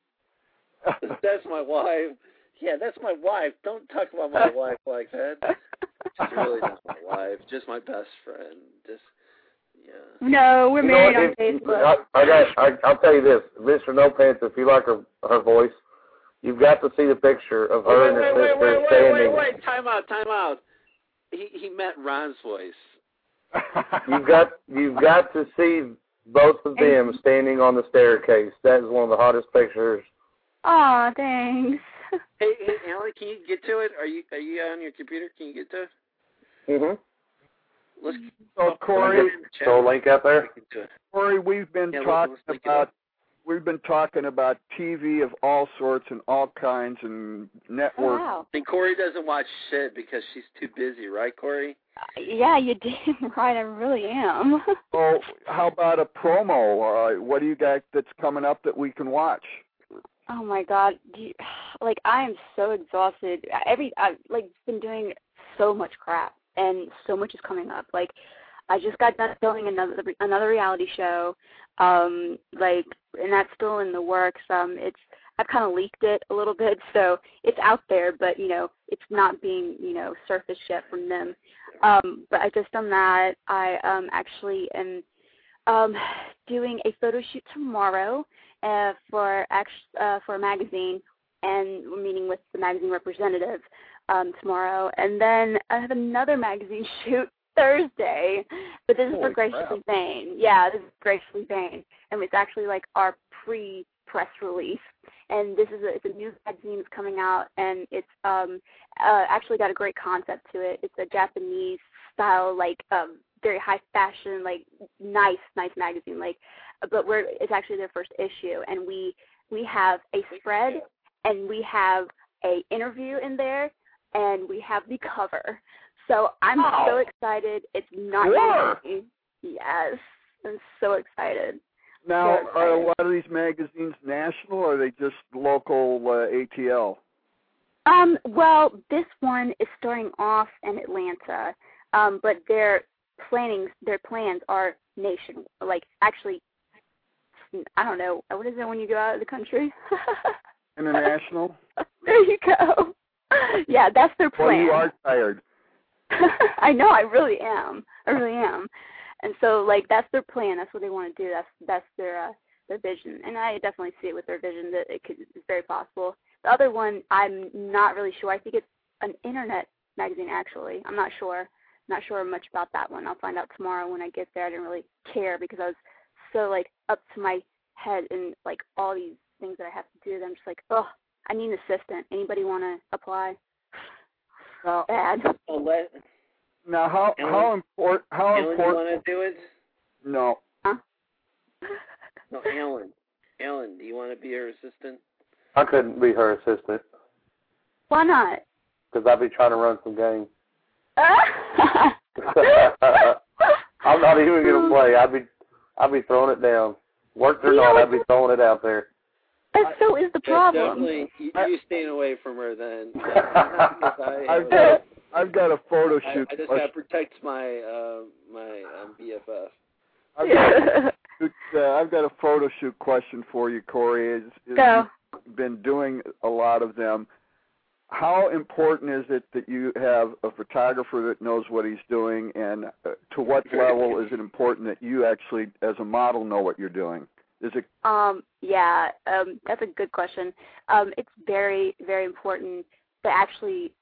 That's my wife. Yeah, that's my wife. Don't talk about my wife like that. She's really not my wife. Just my best friend. Just, yeah. No, we're You know married what, on if- Facebook. I, I got, I, I'll tell you this, Mister No Pants, if you like her, her voice, you've got to see the picture of her Wait, and her wait, wait, sister wait, wait, standing. wait, wait. Time out, time out. He he met Ron's voice. You've got, you've got to see both of them standing on the staircase. That is one of the hottest pictures. Aw, thanks. Hey, hey, Alan, can you get to it? Are you are you on your computer? Can you get to it? Mm-hmm. Let's So, Corey, Throw a link out there. get to it. Corey, we've been Yeah, let's- talking let's link it about up. we've been talking about T V of all sorts and all kinds and Oh, network. wow. And Corey doesn't watch shit because she's too busy, right, Corey? Yeah, you damn right. I really am. So, how about a promo? Uh, what do you got that's coming up that we can watch? Oh my God, do you, like I am so exhausted. Every I've like been doing so much crap, and so much is coming up. Like I just got done filming another another reality show, um, like, and that's still in the works. Um, it's I've kind of leaked it a little bit, so it's out there, but, you know, it's not being, you know, surfaced yet from them. Um, but I just done that. I um, actually am um, doing a photo shoot tomorrow uh, for uh, for a magazine, and we're meeting with the magazine representative um, tomorrow. And then I have another magazine shoot Thursday, but this is Holy for Graciously crap. Vain. Yeah, this is Graciously Vain, and it's actually like our pre-press release. And this is a, it's a new magazine that's coming out, and it's um uh, actually got a great concept to it. It's a Japanese style, like um very high fashion, like nice, nice magazine. Like, but we're it's actually their first issue, and we we have a spread, and we have a interview in there, and we have the cover. So I'm Wow. so excited. It's not Sure. easy. Yes, I'm so excited. Now, So are a excited. lot of these magazines national, or are they just local uh, A T L? Um, well, this one is starting off in Atlanta, um, but their planning, their plans are nation. Like, actually, I don't know. What is it when you go out of the country? International? There you go. Yeah, that's their Well, plan. you are tired. I know, I really am. I really am. And so, like, that's their plan. That's what they want to do. That's that's their uh, their vision. And I definitely see it with their vision that it could, it's very possible. The other one, I'm not really sure. I think it's an internet magazine, actually. I'm not sure. Not sure much about that one. I'll find out tomorrow when I get there. I didn't really care because I was so, like, up to my head in, like, all these things that I have to do that I'm just like, oh, I need an assistant. Anybody want to apply? Now, Bad. Oh, let now how Ellen- how important how Alan, you important? want to do it? No, Huh? No, Alan. Alan, do you want to be her assistant? I couldn't be her assistant Why not? because I'd be trying to run some games. I'm not even gonna play. I'd be, I'd be throwing it down. Worked or You know not, I'd what? be throwing it out there. That so is the Yeah, problem. definitely, you, you staying away from her then. I, I've got I've got a photo I, shoot. I just question. gotta protect my uh, my um, B F F. I've got, uh, I've got a photo shoot question for you, Corey. Is, is Go. You've been doing a lot of them. How important is it that you have a photographer that knows what he's doing, and uh, to what level is it important that you actually, as a model, know what you're doing? Is it? Um, yeah, um, that's a good question. Um, it's very, very important that actually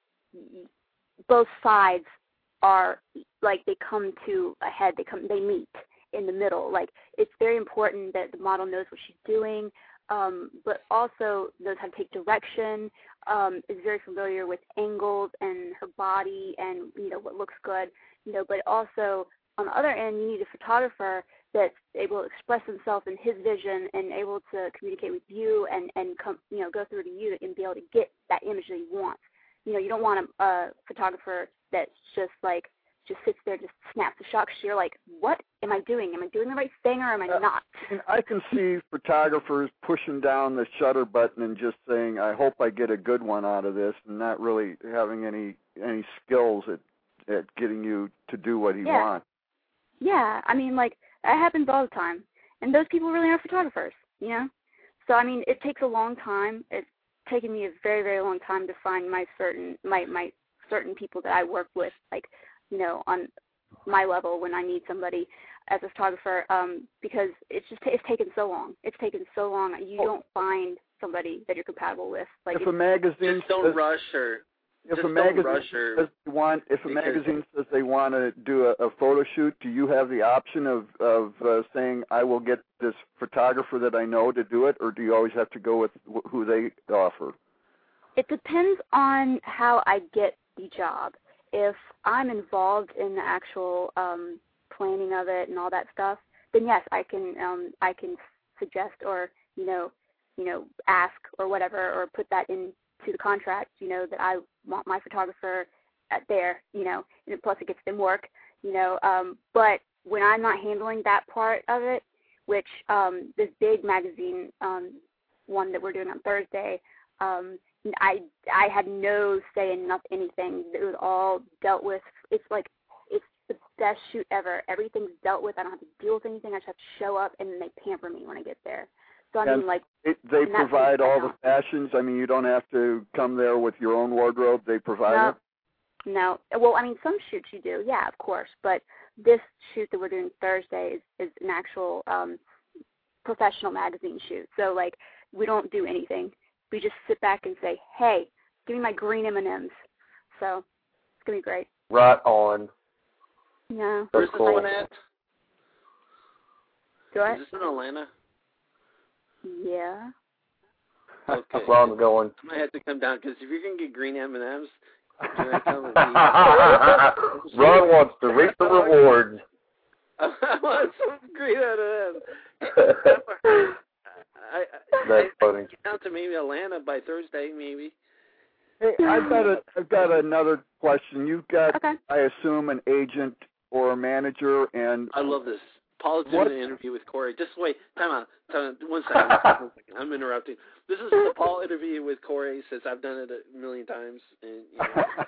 both sides are, like, they come to a head, they come, they meet in the middle. Like, it's very important that the model knows what she's doing, um, but also knows how to take direction, um, is very familiar with angles and her body and, you know, what looks good, you know, but also on the other end, you need a photographer that's able to express himself in his vision and able to communicate with you and, and come, you know, go through to you and be able to get that image that he wants. You know, you don't want a, a photographer that's just like, just sits there, just snaps the shot. You're like, what am I doing? Am I doing the right thing or am I Uh, not? I mean, I can see photographers pushing down the shutter button and just saying, "I hope I get a good one out of this," and not really having any any skills at at getting you to do what he Yeah. wants. Yeah, I mean, like, that happens all the time. And those people really aren't photographers, you know? So, I mean, it takes a long time. It's taken me a very, very long time to find my certain, my, my certain people that I work with, like, you know, on my level when I need somebody as a photographer, um, because it's just, it's taken so long. It's taken so long. You don't find somebody that you're compatible with. Like, If a it's, magazine Just don't says, rush her. if Just a don't magazine rush her. says they want, if a because- magazine says they want to do a, a photo shoot, do you have the option of of uh, saying, "I will get this photographer that I know to do it," or do you always have to go with wh- who they offer? it depends on how I get the job. If I'm involved in the actual um, planning of it and all that stuff, then yes, I can um, I can suggest or you know you know ask or whatever or put that into the contract. You know that I want my photographer at there. You know, and plus it gets them work. You know, um, but when I'm not handling that part of it, which um, this big magazine um, one that we're doing on Thursday. Um, I I had no say in not anything. It was all dealt with. It's like it's the best shoot ever. Everything's dealt with. I don't have to deal with anything. I just have to show up and they pamper me when I get there. So I And mean, like They, they And that's provide what I all the know. fashions. I mean, you don't have to come there with your own wardrobe. They provide no, it. no. Well, I mean, some shoots you do, yeah, of course. But this shoot that we're doing Thursday is, is an actual um, professional magazine shoot. So like, we don't do anything. We just sit back and say, "Hey, give me my green M and M's." So it's gonna be great. Right on. Yeah. Where's That's this cool. one at? Do I? Is this in Atlanta? Yeah. Okay. Ron's going. I might have to come down because if you're gonna get green M and M's, you're gonna come with me. Ron wants to reap the rewards. I want some green M and M's. I, I, That's I, funny. I get down to maybe Atlanta by Thursday, maybe. Hey, I've got a, I've got another question. You've got, Okay. I assume, an agent or a manager, and I love this. Paul's What? doing an interview with Corey. Just wait. Time out. Time out. One second. One second. I'm interrupting. This is the Paul interview with Corey. He says, I've done it a million times. And, you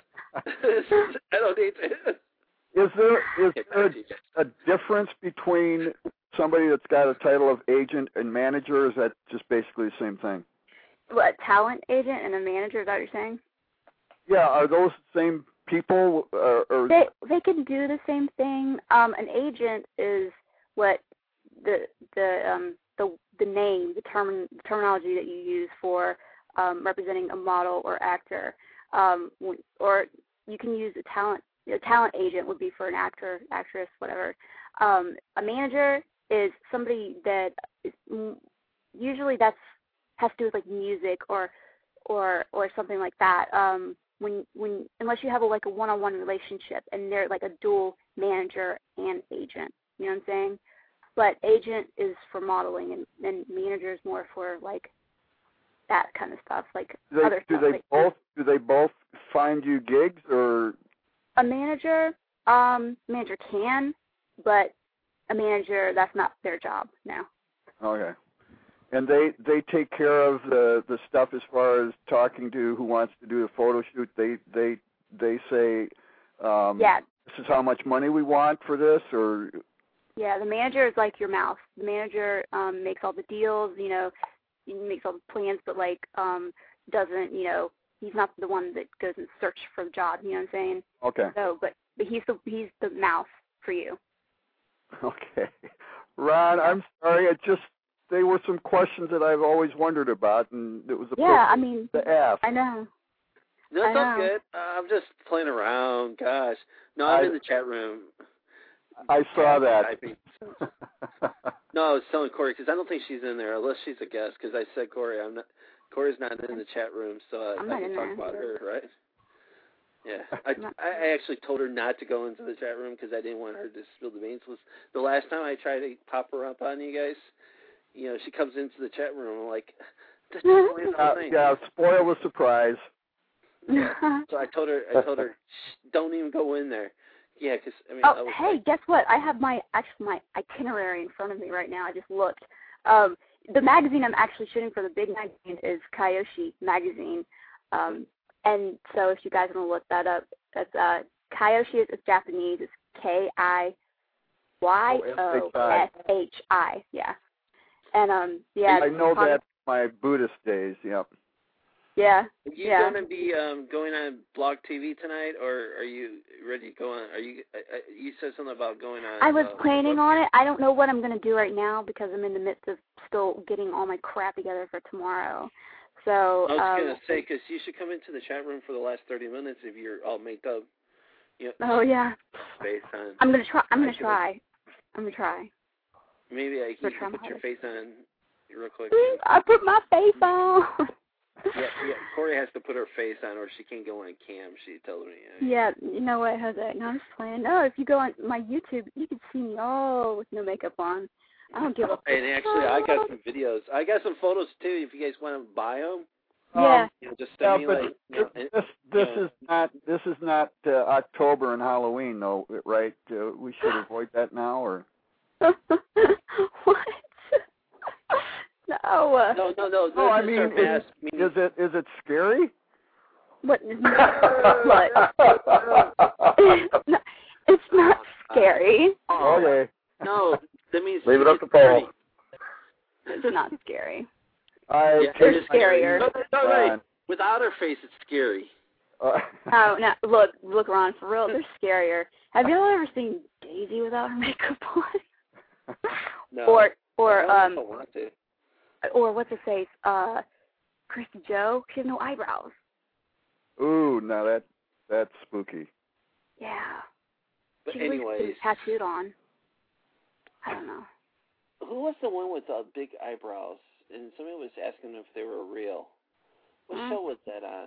know, I don't need to. is there is Okay, there back to you guys. a difference between somebody that's got a title of agent and manager? Or is that just basically the same thing? What, a talent agent and a manager? Is that what you're saying? Yeah, are those the same people? Or, or They they can do the same thing. Um, an agent is what the the um the the name, the term the terminology that you use for um, representing a model or actor. Um, or you can use a talent a talent agent would be for an actor, actress, whatever. Um, a manager is somebody that is, usually that's has to do with like music or or or something like that. Um, when when unless you have a, like a one-on-one relationship and they're like a dual manager and agent, you know what I'm saying? But agent is for modeling and, and manager is more for like that kind of stuff, like do they, other do stuff. they like both do they both find you gigs, or a manager, um, manager can, but a manager that's not their job now. okay? And they they take care of the the stuff as far as talking to who wants to do the photo shoot. They they they say, um, Yeah. this is how much money we want for this, or Yeah, the manager is like your mouth. The manager um, makes all the deals, you know, he makes all the plans, but like um, doesn't, you know, he's not the one that goes and search for the job. You know what I'm saying? okay, So, but but he's the he's the mouth for you. okay. Ron, I'm sorry. It just they were some questions that I've always wondered about, and it was a Yeah, I privilege mean, to ask. I know. No, I it's all know. good. Uh, I'm just playing around. Gosh. No, I'm I- in the chat room. I saw that. Typing. No, I was telling Corey because I don't think she's in there unless she's a guest. Because I said Corey, I'm not. Corey's not in the chat room, so I, I'm I not can in talk there. about her, right? Yeah, I, I'm not- I actually told her not to go into the chat room because I didn't want her to spill the beans. Was the last time I tried to pop her up on you guys? You know, she comes into the chat room. I'm like, that's the point of the Uh, thing. yeah, spoil the surprise. So I told her, I told her, Shh, don't even go in there. Yeah, because I mean, I Oh, was hey, like, guess what? I have my actually my itinerary in front of me right now. I just looked. Um, the magazine I'm actually shooting for, the big magazine, is Kyoshi magazine. Um, and so if you guys want to look that up, that's uh, Kyoshi is it's Japanese. It's K I Y O S H I. Yeah. And um, yeah. I know on- that from my Buddhist days. Yep. Yeah. Are you yeah. going to be um, going on Blog T V tonight, or are you ready to go on? Are you? Uh, uh, you said something about going on. I was uh, planning on it. I don't know what I'm going to do right now because I'm in the midst of still getting all my crap together for tomorrow. So I was um, going to say, because you should come into the chat room for the last thirty minutes if you're all made up. You know, oh yeah, face on. I'm gonna try. I'm I gonna should- try. I'm gonna try. Maybe I We're can trying put your hard. face on real quick. I put my face on. Yeah, yeah. Corey has to put her face on, or she can't go on cam. She told me. Yeah, you know what, Jose? No, I'm just playing. No, if you go on my YouTube, you can see me all with no makeup on. I don't give a. And actually, I got some videos. I got some photos too. If you guys want to buy them, Yeah. you know, just Yeah, send me but like. You know, and, this this you know, is not this is not uh, October and Halloween, though, right? Uh, we should avoid that now, or What? No. uh, no, no, no. no, I this is mean, her is, mask, meaning- is it is it scary? What? What? No, it's not scary. Oh, Okay. no, that means Leave it she up to gets Paul. dirty. not scary. I Yeah, They're it is scarier. No, no, right. Ron. Without her face, it's scary. Uh, Oh no! Look, look, Ron. For real, they're scarier. Have you ever seen Daisy without her makeup on? No. Or, or, I um, don't want to. or what's her face? Uh, Christy Joe. She has no eyebrows. ooh, now that that's spooky. Yeah. But She was anyways, tattooed on. I don't know. who was the one with the big eyebrows? And somebody was asking if they were real. What Mm. show was that on?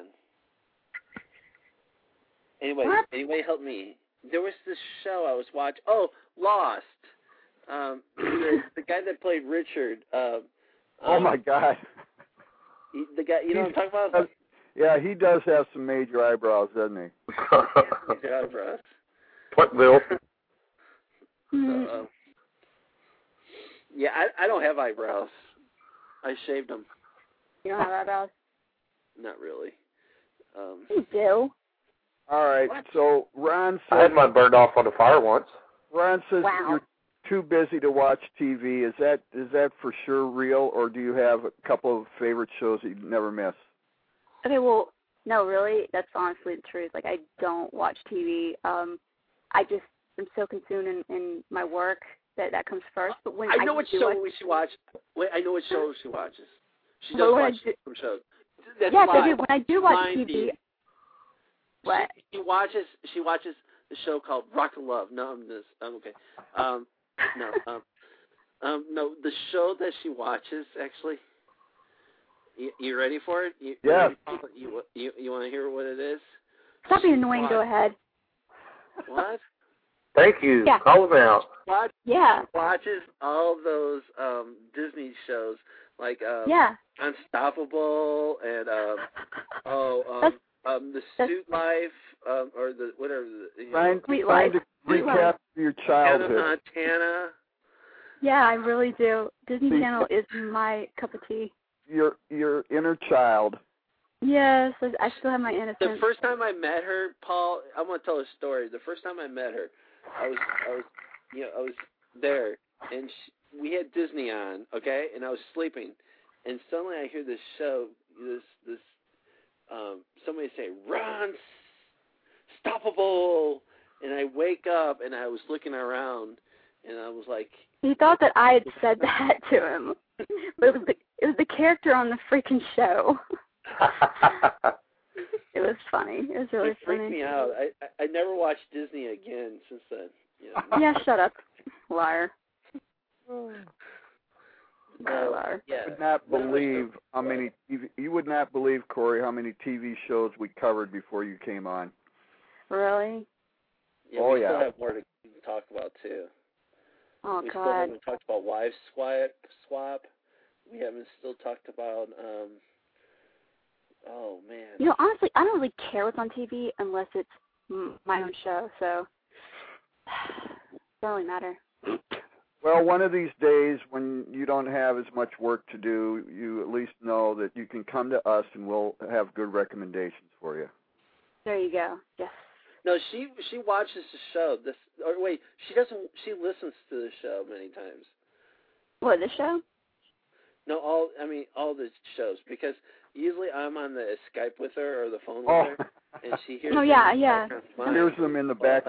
Anyway, What? anyway, help me. There was this show I was watching. Oh, Lost. Um, the, the guy that played Richard. Uh, Oh um, my God. he- The guy, you know what I'm talking about? Does- Yeah, he does have some major eyebrows, doesn't he? His eyebrows. What, Bill? Mm. So, um, yeah, I, I don't have eyebrows. I shaved them. You don't have eyebrows? Not really. Um, You do. All right. What? So Ron I says had mine burned off on the fire once. Ron says Wow. that you're too busy to watch T V. Is that is that for sure real, or do you have a couple of favorite shows that you never miss? Okay, well, no, really, that's honestly the truth. Like, I don't watch T V. Um, I just am so consumed in, in my work that that comes first. But when I I know what do show watch, we should watch. Wait, I know what show she watches. She Well, does when I watch do- some shows. That's yes, I live. do. When I do watch Blind T V, Date. what? She, she watches. She watches the show called Rock and Love. No, I'm just. I'm okay. Um, no. Um, um, no. The show that she watches actually. You, you ready for it? You, Yeah. You you, you want to hear what it is? Stop being She annoying. watch- Go ahead. What? Thank you. Yeah. Call them out. Watch, Yeah. watches all those um Disney shows like um Yeah. Unstoppable and um oh um That's- um the that's- Suit Life um or the whatever the you Trying, know, Sweet trying Life. to Sweet recap Life. your Hannah childhood. Montana. Yeah, I really do. Disney See- Channel is my cup of tea. Your your inner child. Yes, I I still have my The innocence. first time I met her, Paul, I'm gonna tell a story. The first time I met her, I was I was you know I was there and she, we had Disney on, okay, and I was sleeping, and suddenly I hear this show, this this um somebody say Ron Stoppable, and I wake up and I was looking around and I was like, He thought that I had said that to him, but it was the it was the character on the freaking show. It was funny. It was really it freaked funny. me out. I, I I never watched Disney again since then. You know. Yeah, shut up, liar. So, Liar. yeah. You would not believe how many T V, you would not believe, Corey, how many T V shows we covered before you came on. Really? Yeah, Oh, we yeah. still have more to talk about too. Oh we still God. haven't talked about wives swap. Swap. We haven't still talked about. um Oh man. You know, honestly, I don't really care what's on T V unless it's m- my own show. So it doesn't really matter. Well, one of these days when you don't have as much work to do, you at least know that you can come to us and we'll have good recommendations for you. There you go. Yes. No, she she watches the show. This or wait, she doesn't. She listens to the show many times. What, this show? No, all I mean all the shows because usually I'm on the Skype with her or the phone with Oh, her, and she hears. Oh, them yeah, in the yeah. background smiling. here's them in the back.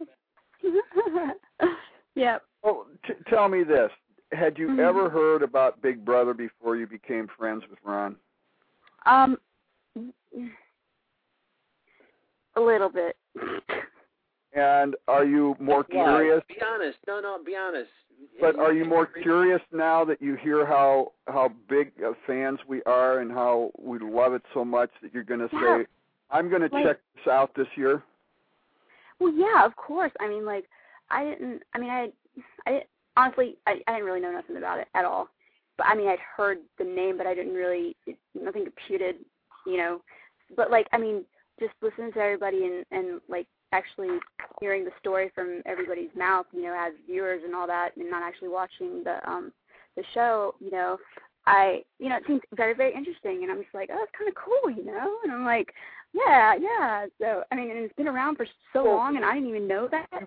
Yep. Oh, t- tell me this. Had you Mhm. ever heard about Big Brother before you became friends with Ron? Um, a little bit. And are you more Why? curious? Be honest. No, no. Be honest. But are you more curious now that you hear how how big uh, fans we are and how we love it so much that you're going to Yeah. say, I'm going to Like- check this out this year? Well, yeah, of course. I mean, like, I didn't. I mean, I, I didn't, honestly, I, I didn't really know nothing about it at all. But I mean, I'd heard the name, but I didn't really it, nothing computed, you know. But like, I mean, just listening to everybody and and like actually hearing the story from everybody's mouth, you know, as viewers and all that, and not actually watching the um the show, you know, I, you know, it seems very, very interesting, and I'm just like, oh, it's kind of cool, you know, and I'm like, yeah, yeah. So I mean, and it's been around for so Well, long, and I didn't even know that.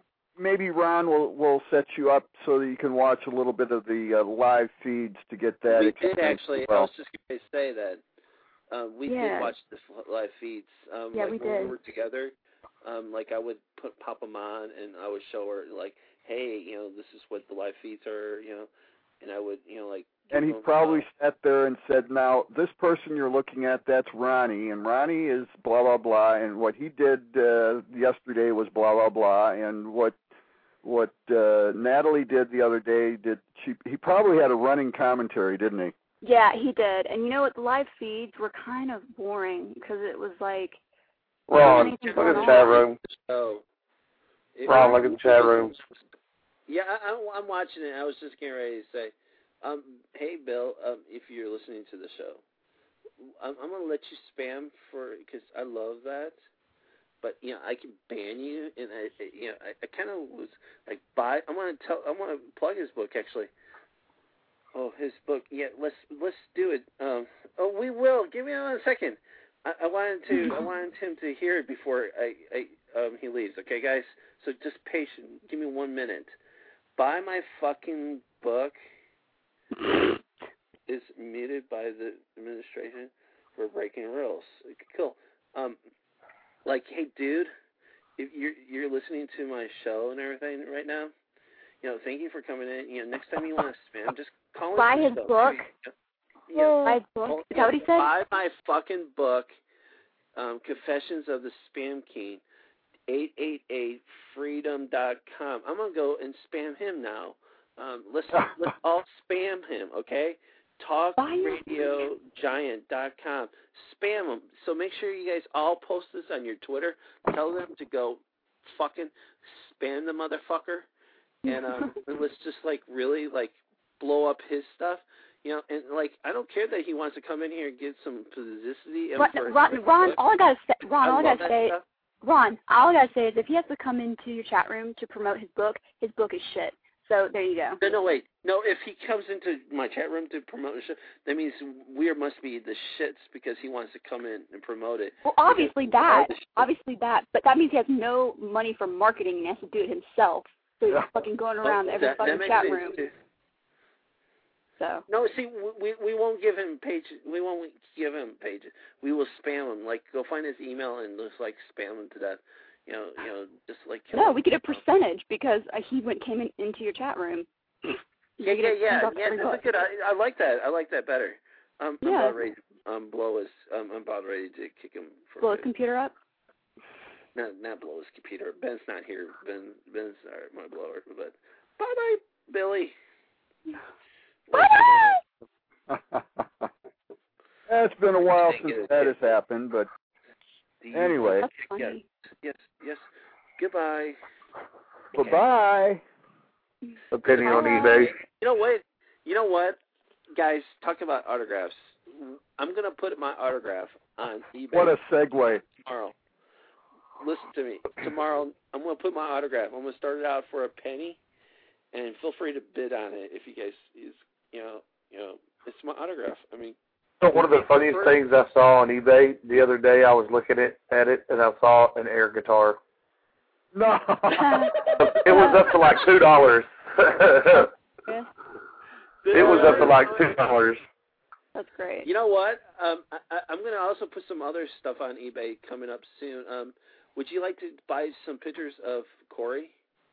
maybe Ron will will set you up so that you can watch a little bit of the uh, live feeds to get that. We experience did actually. as well. I was just going to say that uh, we Yeah. did watch the live feeds. Um, Yeah, like we when did. we were together. Um, like I would put pop them on, and I would show her like, hey, you know, this is what the live feeds are, you know, and I would, you know, like. And he probably sat there and said, now, this person you're looking at, that's Ronnie, and Ronnie is blah, blah, blah, and what he did uh, yesterday was blah, blah, blah, and what what uh, Natalie did the other day, did she? He probably had a running commentary, didn't he? Yeah, he did. And you know what? The live feeds were kind of boring because it was like. Ron, anything look going at the on. chat room. Oh. It- Ron, look at the chat room. Yeah, I, I'm, I'm watching it. I was just getting ready to say, um, hey, Bill, um, if you're listening to the show, I'm, I'm going to let you spam for because I love that. But, you know, I can ban you. And, I, you know, I, I kind of was like, buy. I want to tell, I want to plug his book, actually. Oh, his book. Yeah, let's let's do it. Um, oh, we will. Give me one second. I, I wanted to. I wanted him to hear it before I, I um, he leaves. Okay, guys. So just patient. Give me one minute. Buy my fucking book. Is muted by the administration for breaking rules. Cool. Um, like, hey, dude, if you're you're listening to my show and everything right now, you know, thank you for coming in. You know, next time you want to spam, just call Buy into his the show. book. You know, Buy his book. Is that what he said? Buy my fucking book, um, Confessions of the Spam King, eight eight eight freedom dot com. I'm gonna go and spam him now. Um, let's let's all spam him, okay? talk radio giant dot com. Spam them. So make sure you guys all post this on your Twitter. Tell them to go fucking spam the motherfucker, and um, and let's just like really like blow up his stuff. You know, and like I don't care that he wants to come in here and get some publicity. And Ron, for Ron, Ron, all I gotta say, Ron, all I love gotta that say, stuff. Ron, all I gotta say is if he has to come into your chat room to promote his book, his book is shit. So there you go. No, no, wait. No, if he comes into my chat room to promote the show, that means we must be the shits because he wants to come in and promote it. Well, obviously that, Because- obviously that, but that means he has no money for marketing and he has to do it himself. So he's fucking going around Oh, every that, fucking that makes chat sense, room. too. So. No, see, we we won't give him page. We won't give him pages. We will spam him. Like, go find his email and just like spam him to death. You know, you know, just like. kill No, him. we get a percentage because uh, he went came in, into your chat room. Yeah, yeah, yeah, yeah. That's a good. I, I like that. I like that better. Um, I'm Yeah. about ready. Um, blow his. Um, I'm about ready to kick him for. Blow a his bit. computer up. Not not blow his computer. Ben's not here. Ben Ben's our, my blower. But bye bye, Billy. Bye bye. It's been a while Thank since you. that has happened, but Do you- anyway, That's Yes, funny. yes, yes. Goodbye. bye-bye. Depending on Bye. eBay. You know what? You know what, guys? Talk about autographs. I'm gonna put my autograph on eBay What a segue. tomorrow. Listen to me. Tomorrow, I'm gonna put my autograph. I'm gonna start it out for a penny, and feel free to bid on it if you guys, is you know, you know, it's my autograph. I mean, So one of the funniest things I saw on eBay the other day, I was looking at, at it, and I saw an air guitar. No. It was up to like two dollars. Yeah, It was up to like two dollars. that's great. you know what? Um, I, I, I'm gonna also put some other stuff on eBay coming up soon. Um, would you like to buy some pictures of Corey?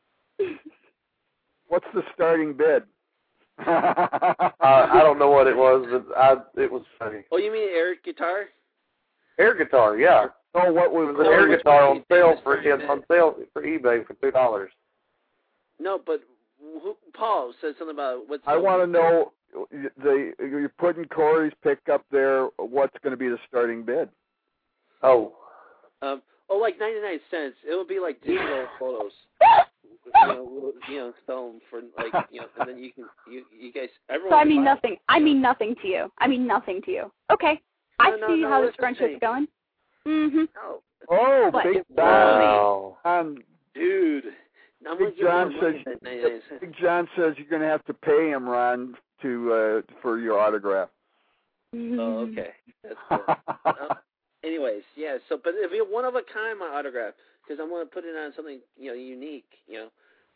What's the starting bid? I, I don't know what it was, but I it was funny. Oh, you mean air guitar? Air guitar, yeah. Oh, what It was was an air guitar on sale for on sale for eBay for two dollars. No, but who, Paul said something about what's. I want to know, the you're putting Corey's pick up there, what's going to be the starting bid? Oh. Um, oh, like ninety-nine cents. It would be like digital photos. You know, we'll, you know, sell them for like, you know, and then you can, you, you guys, everyone. So I can mean buy nothing. I mean nothing to you. I mean nothing to you. Okay. I No, no, see no, how this listen to friendship's me. going. Mhm. No, Oh, What? Big John. Wow. Um, dude. I'm gonna Big give John you says money at ninety-nine cents. Big John says you're going to have to pay him, Ron, to uh, for your autograph. Oh, okay. That's cool. Uh, anyways, yeah. So, but it'll be a one of a kind my autograph because I'm gonna put it on something, you know, unique. You know,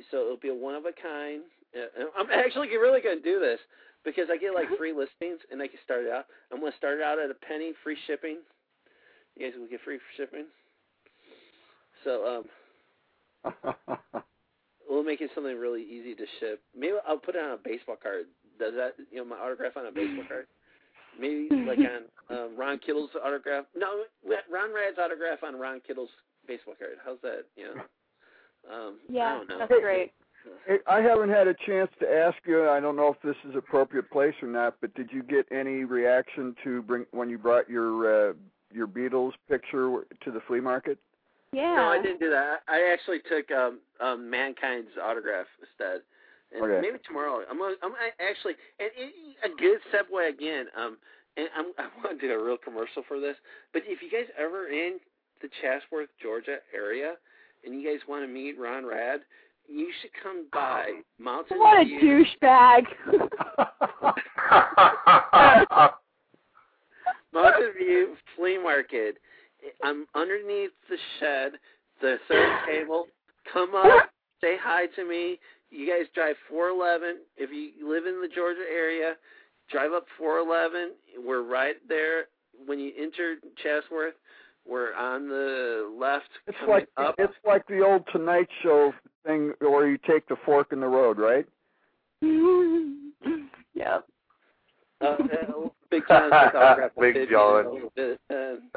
so it'll be a one of a kind. Uh, I'm actually really going to do this because I get like free listings, and I can start it out. I'm going to start it out at a penny, free shipping. You guys will get free shipping. So um, we'll make it something really easy to ship. Maybe I'll put it on a baseball card. Does that, you know, my autograph on a baseball card? Maybe like on um, Ron Kittle's autograph. No, Ron Rad's autograph on Ron Kittle's baseball card. How's that? You know. Um, yeah, I don't know. that's great. Hey, I haven't had a chance to ask you. I don't know if this is appropriate place or not, but did you get any reaction to bring when you brought your uh, your Beatles picture to the flea market? Yeah. No, I didn't do that. I actually took um, um, Mankind's autograph instead. And okay. Maybe tomorrow. I'm, gonna, I'm actually, and it, a good segue again. Um, and I'm, I want to do a real commercial for this. But if you guys ever in the Chatsworth, Georgia area, and you guys want to meet Ron Rad, you should come by Mountain what View. What a douchebag! Mountain View Flea Market. I'm underneath the shed, the third table. Come up, say hi to me. You guys drive four eleven. If you live in the Georgia area, drive up four eleven. We're right there. When you enter Chatsworth, we're on the left. It's coming like up. it's like the old Tonight Show thing where you take the fork in the road, right? Yep. Uh, uh, Big John's autograph. Big John. A little bit. Um,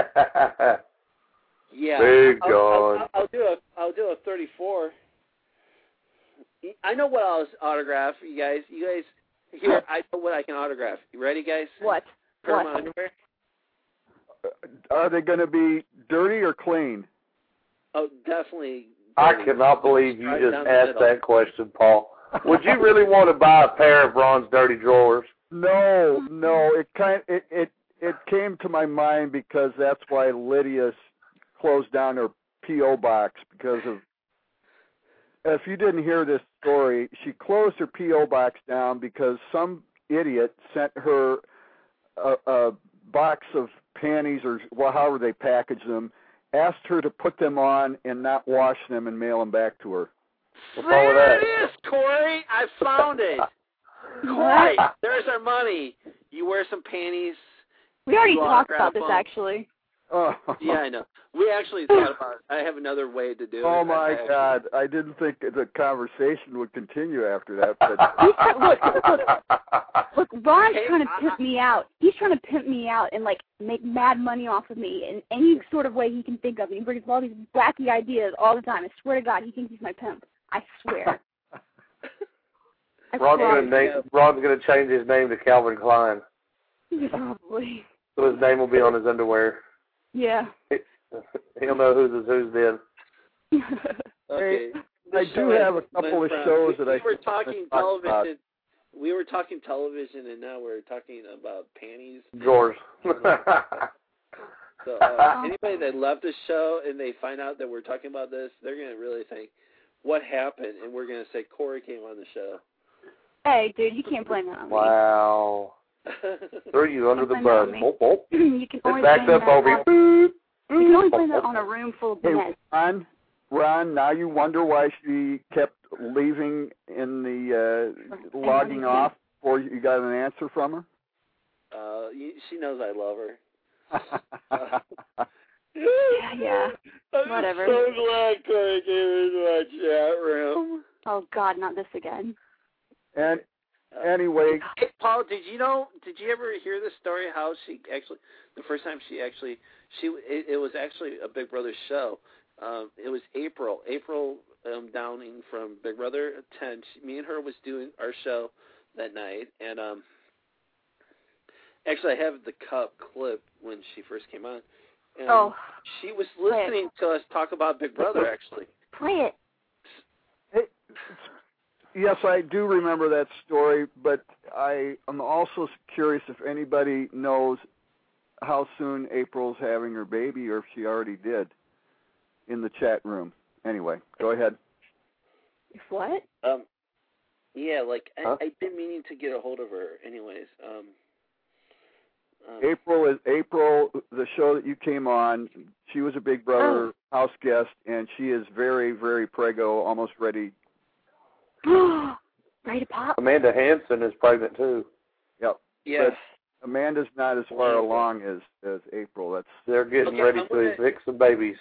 yeah. Big I'll, John. I'll, I'll do a I'll do a thirty-four. I know what I'll autograph, you guys. You guys, here, I know what I can autograph. You ready, guys? What? Perma What? underwear? Are they going to be dirty or clean? Oh, definitely. I dirty. cannot believe you Right just down the asked middle. that question, Paul. Would you really want to buy a pair of Ron's dirty drawers? No, no. It kind it it it came to my mind because that's why Lydia closed down her P O box because of. If you didn't hear this story, she closed her P O box down because some idiot sent her a, a box of panties or well, however they package them, asked her to put them on and not wash them and mail them back to her. What's wrong with that? There it is, Corey. I found it. Corey, there's our money. You wear some panties. We already you talked autograph about this, them. actually. Oh. Yeah, I know. We actually thought about I have another way to do it. Oh, my I actually, God. I didn't think the conversation would continue after that. But look, look, Ron's Hey, trying to I- pimp me out. He's trying to pimp me out and, like, make mad money off of me in any sort of way he can think of. He brings all these wacky ideas all the time. I swear to God, he thinks he's my pimp. I swear. I Ron's promise. gonna name, Ron's gonna change his name to Calvin Klein, Probably. so his name will be on his underwear. Yeah. He'll know whose is whose then. Okay. I The do show have a went couple of from- shows we, that I we were think talking I talked about. television. We were talking television, and now we're talking about panties. Drawers. So uh, anybody that loved the show and they find out that we're talking about this, they're gonna really think, "What happened?" And we're gonna say Corey came on the show. Hey, dude, you can't blame that on me. Wow. Threw you under the Don't bus. blame that on Boop, boop. you can only It's backed blame up that over on, you. you can only blame that on a room full of Hey, men. Ron, Ron, now you wonder why she kept leaving in the uh, logging off before you got an answer from her? Uh, you, she knows I love her. Yeah, yeah. I'm Whatever. so glad Corey came into my chat room. Oh, God, not this again. And anyway, Hey, Paul, did you know? Did you ever hear the story? How she actually, the first time she actually, she it, it was actually a Big Brother show. Um, it was April, April um, Downing from Big Brother ten. She, me and her was doing our show that night, and um, actually I have the cup clip when she first came on. And Oh. she was listening to us talk about Big Brother. Actually, Play it. hey, yes, I do remember that story, but I am also curious if anybody knows how soon April's having her baby or if she already did in the chat room. Anyway, go ahead. If what? um, yeah, like Huh? I, I've been meaning to get a hold of her. Anyways, um. um April is April, the show that you came on. She was a Big Brother house guest, and she is very, very prego, almost ready Ready to pop? Amanda Hansen is pregnant too. Yep. Yeah. But Amanda's not as far along as as April. That's They're getting Okay, ready I'm to gonna- evict some babies.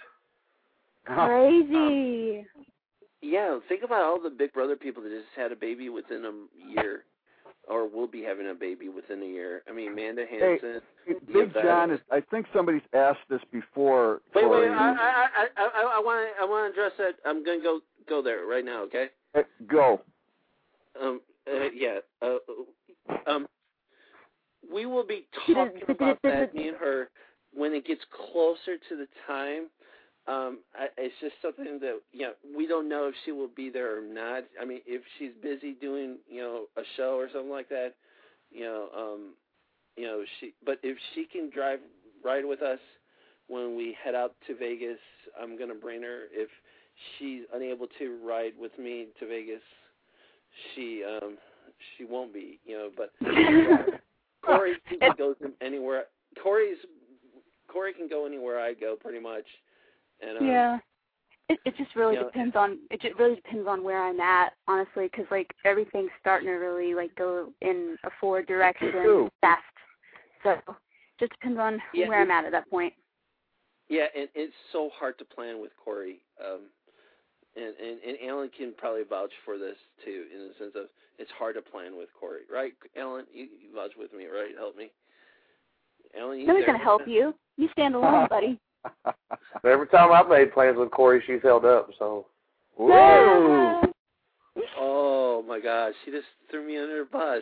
Crazy. Yeah, think about all the Big Brother people that just had a baby within a year, or will be having a baby within a year. I mean, Amanda Hansen. Hey, Big John is. I think somebody's asked this before. Wait, Corey. wait. I, I, I, I, I want to, I want to address that. I'm gonna go, go there right now. Okay. Hey, go. Um. Uh, yeah. Uh. Um. We will be talking about that, me and her, when it gets closer to the time. Um, I, it's just something that, you know, we don't know if she will be there or not. I mean, if she's busy doing, you know, a show or something like that, you know, um, you know, she. But if she can drive ride with us when we head out to Vegas, I'm gonna bring her. If she's unable to ride with me to Vegas, she um, she won't be, you know. But yeah, Corey can go anywhere. Corey's Corey can go anywhere I go, pretty much. And, um, yeah, it it just really you know, depends on it. Just really depends on where I'm at, honestly, because like everything's starting to really like go in a forward direction True. fast. So just depends on Yeah. where I'm at at that point. Yeah, and it's so hard to plan with Corey. Um, and, and, and Alan can probably vouch for this, too, in the sense of it's hard to plan with Corey. Right, Alan? You, you vouch with me, right? Help me. Alan, you Nobody's there? gonna help you. You stand alone, buddy. Every time I've made plans with Corey, she's held up. So. Whoa. Oh, my gosh. She just threw me under the bus.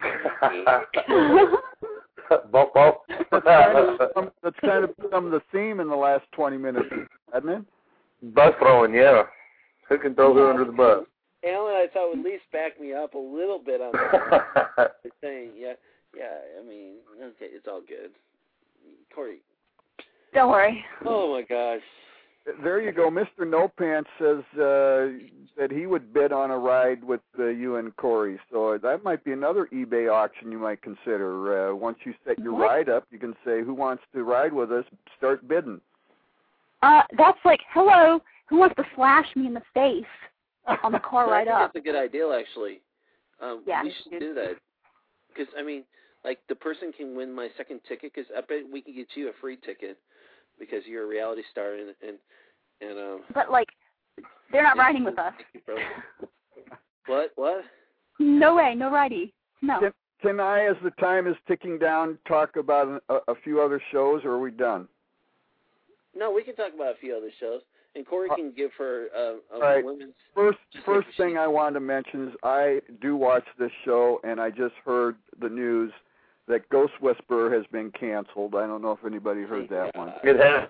Bump, bump. That's kind of some, that's kind of some of the theme in the last twenty minutes, hasn't it? Bus throwing, yeah. Who can throw who under the bus? Alan, I thought would at least back me up a little bit on that. Saying, yeah, yeah, I mean, okay, it's all good. Corey. Don't worry. Oh, my gosh. There you go. Mister No Pants says uh, that he would bid on a ride with uh, you and Corey. So that might be another eBay auction you might consider. Uh, once you set your What? ride up, you can say, who wants to ride with us? Start bidding. Uh, that's like, hello, who wants to slash me in the face on the car I ride think up? that's a good idea, actually. Um, Yeah, we me should too. do that. Because, I mean, like, the person can win my second ticket, because I bet we can get you a free ticket because you're a reality star. And, and, and um, But like, they're not riding with us. What? What? No way, no ridey. No. Can, can I, as the time is ticking down, talk about a, a few other shows, or are we done? No, we can talk about a few other shows. And Corey can give her uh, a right. women's... First, Just first like thing she- I wanted to mention is I do watch this show, and I just heard the news that Ghost Whisperer has been canceled. I don't know if anybody heard that one. It has.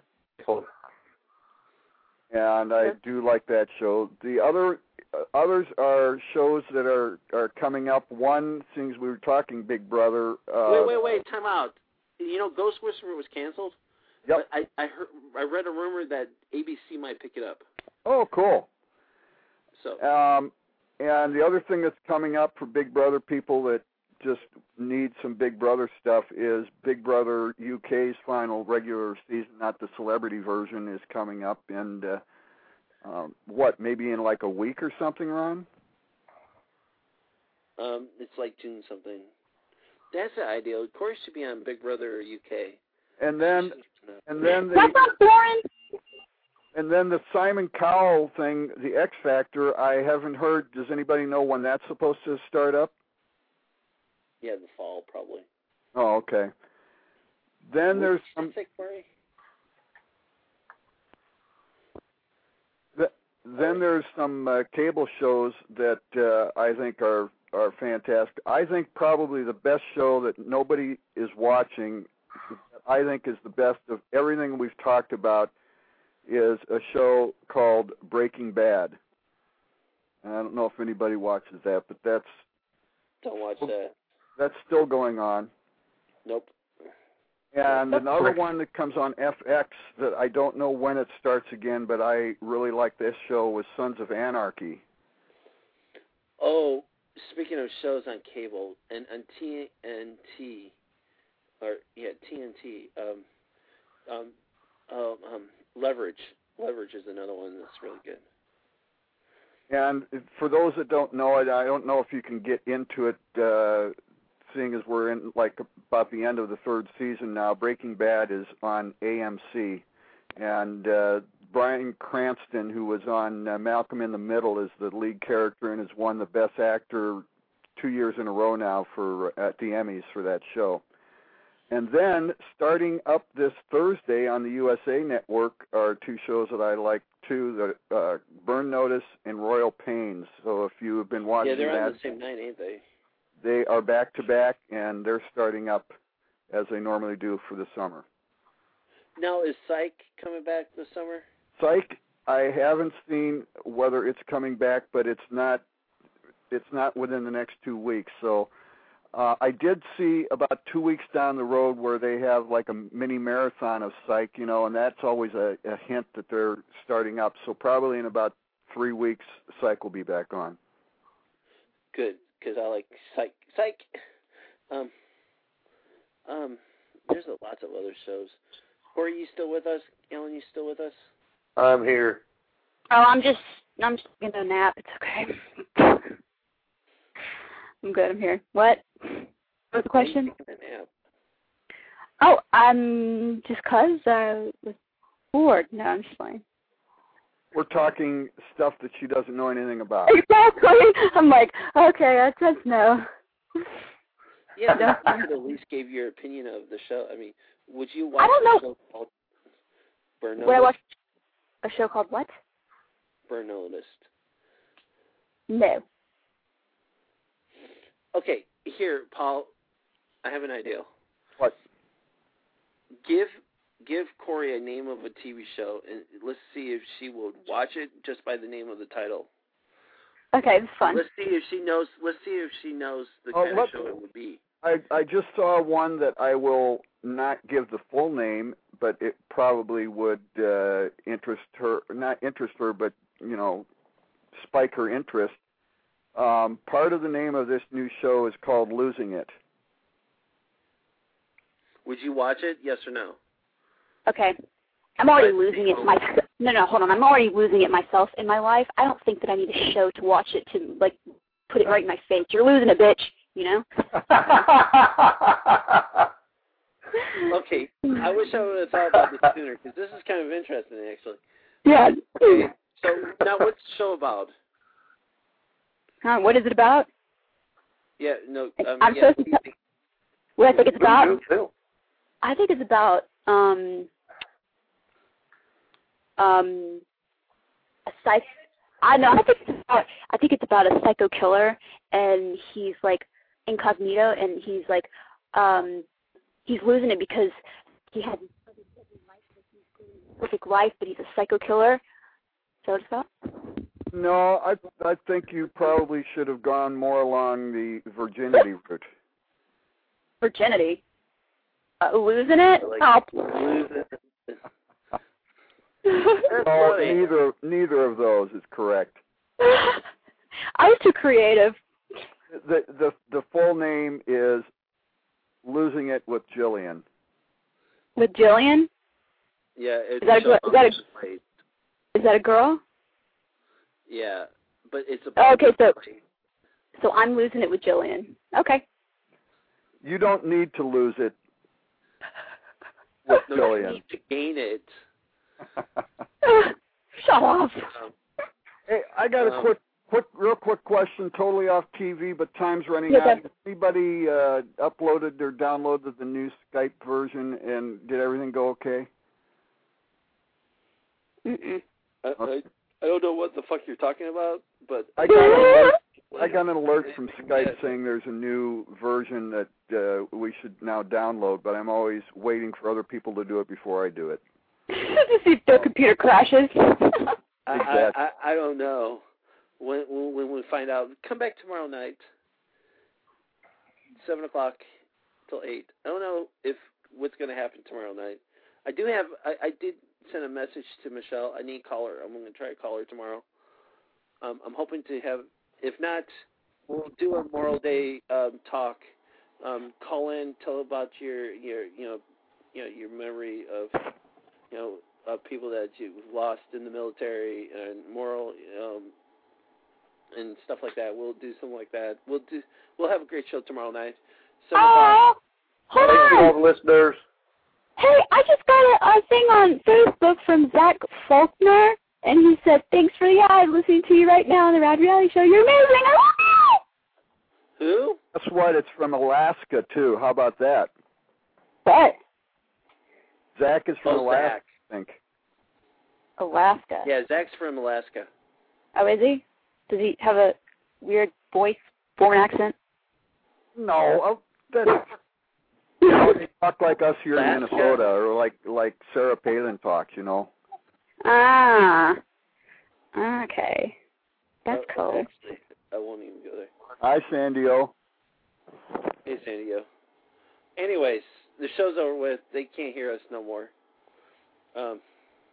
And I do like that show. The other uh, others are shows that are, are coming up. One, since we were talking Big Brother. Uh, Wait, wait, wait, time out. You know, Ghost Whisperer was canceled? Yep. But I, I, heard, I read a rumor that A B C might pick it up. Oh, cool. So... Um, and the other thing that's coming up for Big Brother people that just need some Big Brother stuff is Big Brother U K's final regular season, not the celebrity version, is coming up. And uh, um, what, maybe in like a week or something, Ron? Um, it's like June something. That's the ideal. Corey should be on Big Brother U K. And then, and then the, That's not boring. and then the Simon Cowell thing, the X Factor. I haven't heard. Does anybody know when that's supposed to start up? Yeah, the fall probably. Oh, okay. Then there's What some. did you say, Corey? th- Then there's some uh, cable shows that uh, I think are are fantastic. I think probably the best show that nobody is watching, I think is the best of everything we've talked about, is a show called Breaking Bad. And I don't know if anybody watches that, but that's Don't watch that. that's still going on. Nope. And That's another correct. one that comes on F X that I don't know when it starts again, but I really like this show, was Sons of Anarchy. Oh, speaking of shows on cable and on T N T, or yeah, T N T. Um, um, um, um, Leverage. Leverage is another one that's really good. And for those that don't know it, I don't know if you can get into it, uh, seeing as we're in like about the end of the third season now. Breaking Bad is on A M C, and uh, Bryan Cranston, who was on uh, Malcolm in the Middle, is the lead character and has won the Best Actor two years in a row now for at the Emmys for that show. And then, starting up this Thursday on the U S A Network are two shows that I like too, the uh, Burn Notice and Royal Pains. So if you have been watching that... Yeah, they're on the same night, ain't they? They are back-to-back, and they're starting up as they normally do for the summer. Now, is Psych coming back this summer? Psych, I haven't seen whether it's coming back, but it's not it's not within the next two weeks, so... Uh, I did see about two weeks down the road where they have like a mini marathon of Psych, you know, and that's always a, a hint that they're starting up. So probably in about three weeks, Psych will be back on. Good, because I like Psych. Psych. Um, um, there's a, lots of other shows. Corey, you still with us? Ellen, you still with us? I'm here. Oh, I'm just, I'm just going to nap. It's okay. I'm good. I'm here. What? What's the question? Oh, I'm just cause I was bored. No, I'm just playing. We're talking stuff that she doesn't know anything about. Exactly. I'm like, okay, I just know. Yeah, you could at least give your opinion of the show. I mean, would you watch I don't a know. show called Burn Notice? Would I watch a show called what? Burn Notice. No. Okay, here, Paul, I have an idea. What? Give give Corey a name of a T V show, and let's see if she will watch it just by the name of the title. Okay, it's fun. Let's see if she knows. Let's see if she knows the Oh, kind what- of show it would be. I, I just saw one that I will not give the full name, but it probably would uh, interest her, not interest her, but, you know, spike her interest. Um, part of the name of this new show is called Losing It. Would you watch it? Yes or no? Okay. I'm already What? losing it myself. No, no, hold on. I'm already losing it myself in my life. I don't think that I need a show to watch it to, like, put it right in my face. You're losing a bitch, you know? Okay. I wish I would have thought about this sooner, because this is kind of interesting, actually. Yeah. Okay. So, now what's the show about? Huh, what is it about? Yeah, no. Um, I'm yeah, supposed to tell what I think it's about. Me too. I think it's about um um a psych. I know. I think it's about. I think it's about a psycho killer, and he's like incognito, and he's like um he's losing it because he had perfect life, but he's a psycho killer. Is that what it's about? No, I I think you probably should have gone more along the virginity route. Virginity. Uh, losing it? Like, Oh. lose it. No, funny. neither neither of those is correct. I was too creative. The the the full name is Losing It with Jillian. With Jillian? Yeah, it's Is that a show gr- is that a- on Netflix. Is that a girl? Yeah, but it's a. Oh, okay, so so I'm losing it with Jillian. Okay. You don't need to lose it with No, you Jillian. need to gain it. Shut up. Um, Hey, I got a Um, quick, quick, real quick question, totally off T V, but time's running Yes, out. sir. Has anybody uh, uploaded or downloaded the new Skype version, and did everything go okay? Mm-mm. I, I, I don't know what the fuck you're talking about, but I got an alert, I got an alert from Skype saying there's a new version that uh, we should now download, but I'm always waiting for other people to do it before I do it. to see if their computer crashes. I, Exactly. I, I, I don't know. When, when when we find out, come back tomorrow night, seven o'clock till eight. I don't know if what's going to happen tomorrow night. I do have. I, I did send a message to Michelle. I need to call her. I'm going to try to call her tomorrow. Um, I'm hoping to have. If not, we'll do a Memorial Day um, talk. Um, call in, tell about your your you know you know your memory of you know of people that you've lost in the military and moral um, and stuff like that. We'll do something like that. We'll do. We'll have a great show tomorrow night. So Oh, hold Thank you, all on. the listeners. Hey, I just got a, a thing on Facebook from Zach Faulkner, and he said, thanks for the ad, listening to you right now on the Rad Reality Show. You're amazing. I love you. who? That's what. It's from Alaska too. How about that? What? Zach is from Oh, Alaska, Zach. I think. Alaska. Yeah, Zach's from Alaska. Oh, is he? Does he have a weird voice, foreign accent? No, oh, that's, you know, they talk like us here in Alaska? Minnesota, or like like Sarah Palin talks, you know. Ah. Okay. That's Uh, cool. Actually, I won't even go there. Hi, Sandio. Hey, San Diego. Anyways, the show's over with. They can't hear us no more. Um,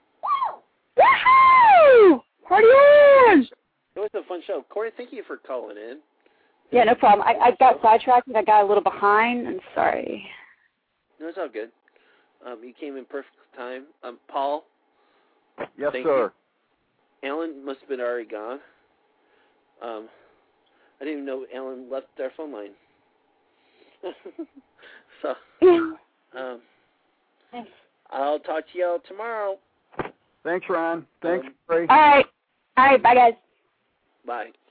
Woohoo! Party on! it was a fun show. Corey, thank you for calling in. Yeah, no problem. I, I got sidetracked and I got a little behind. I'm sorry. No, it's all good. Um, you came in perfect time. Um, Paul, Yes, Thank sir. Alan must have been already gone. Um, I didn't even know Alan left our phone line. so, um, I'll talk to y'all tomorrow. Thanks, Ron. Thanks, Um, Ray. All right. All right. Bye, guys. Bye.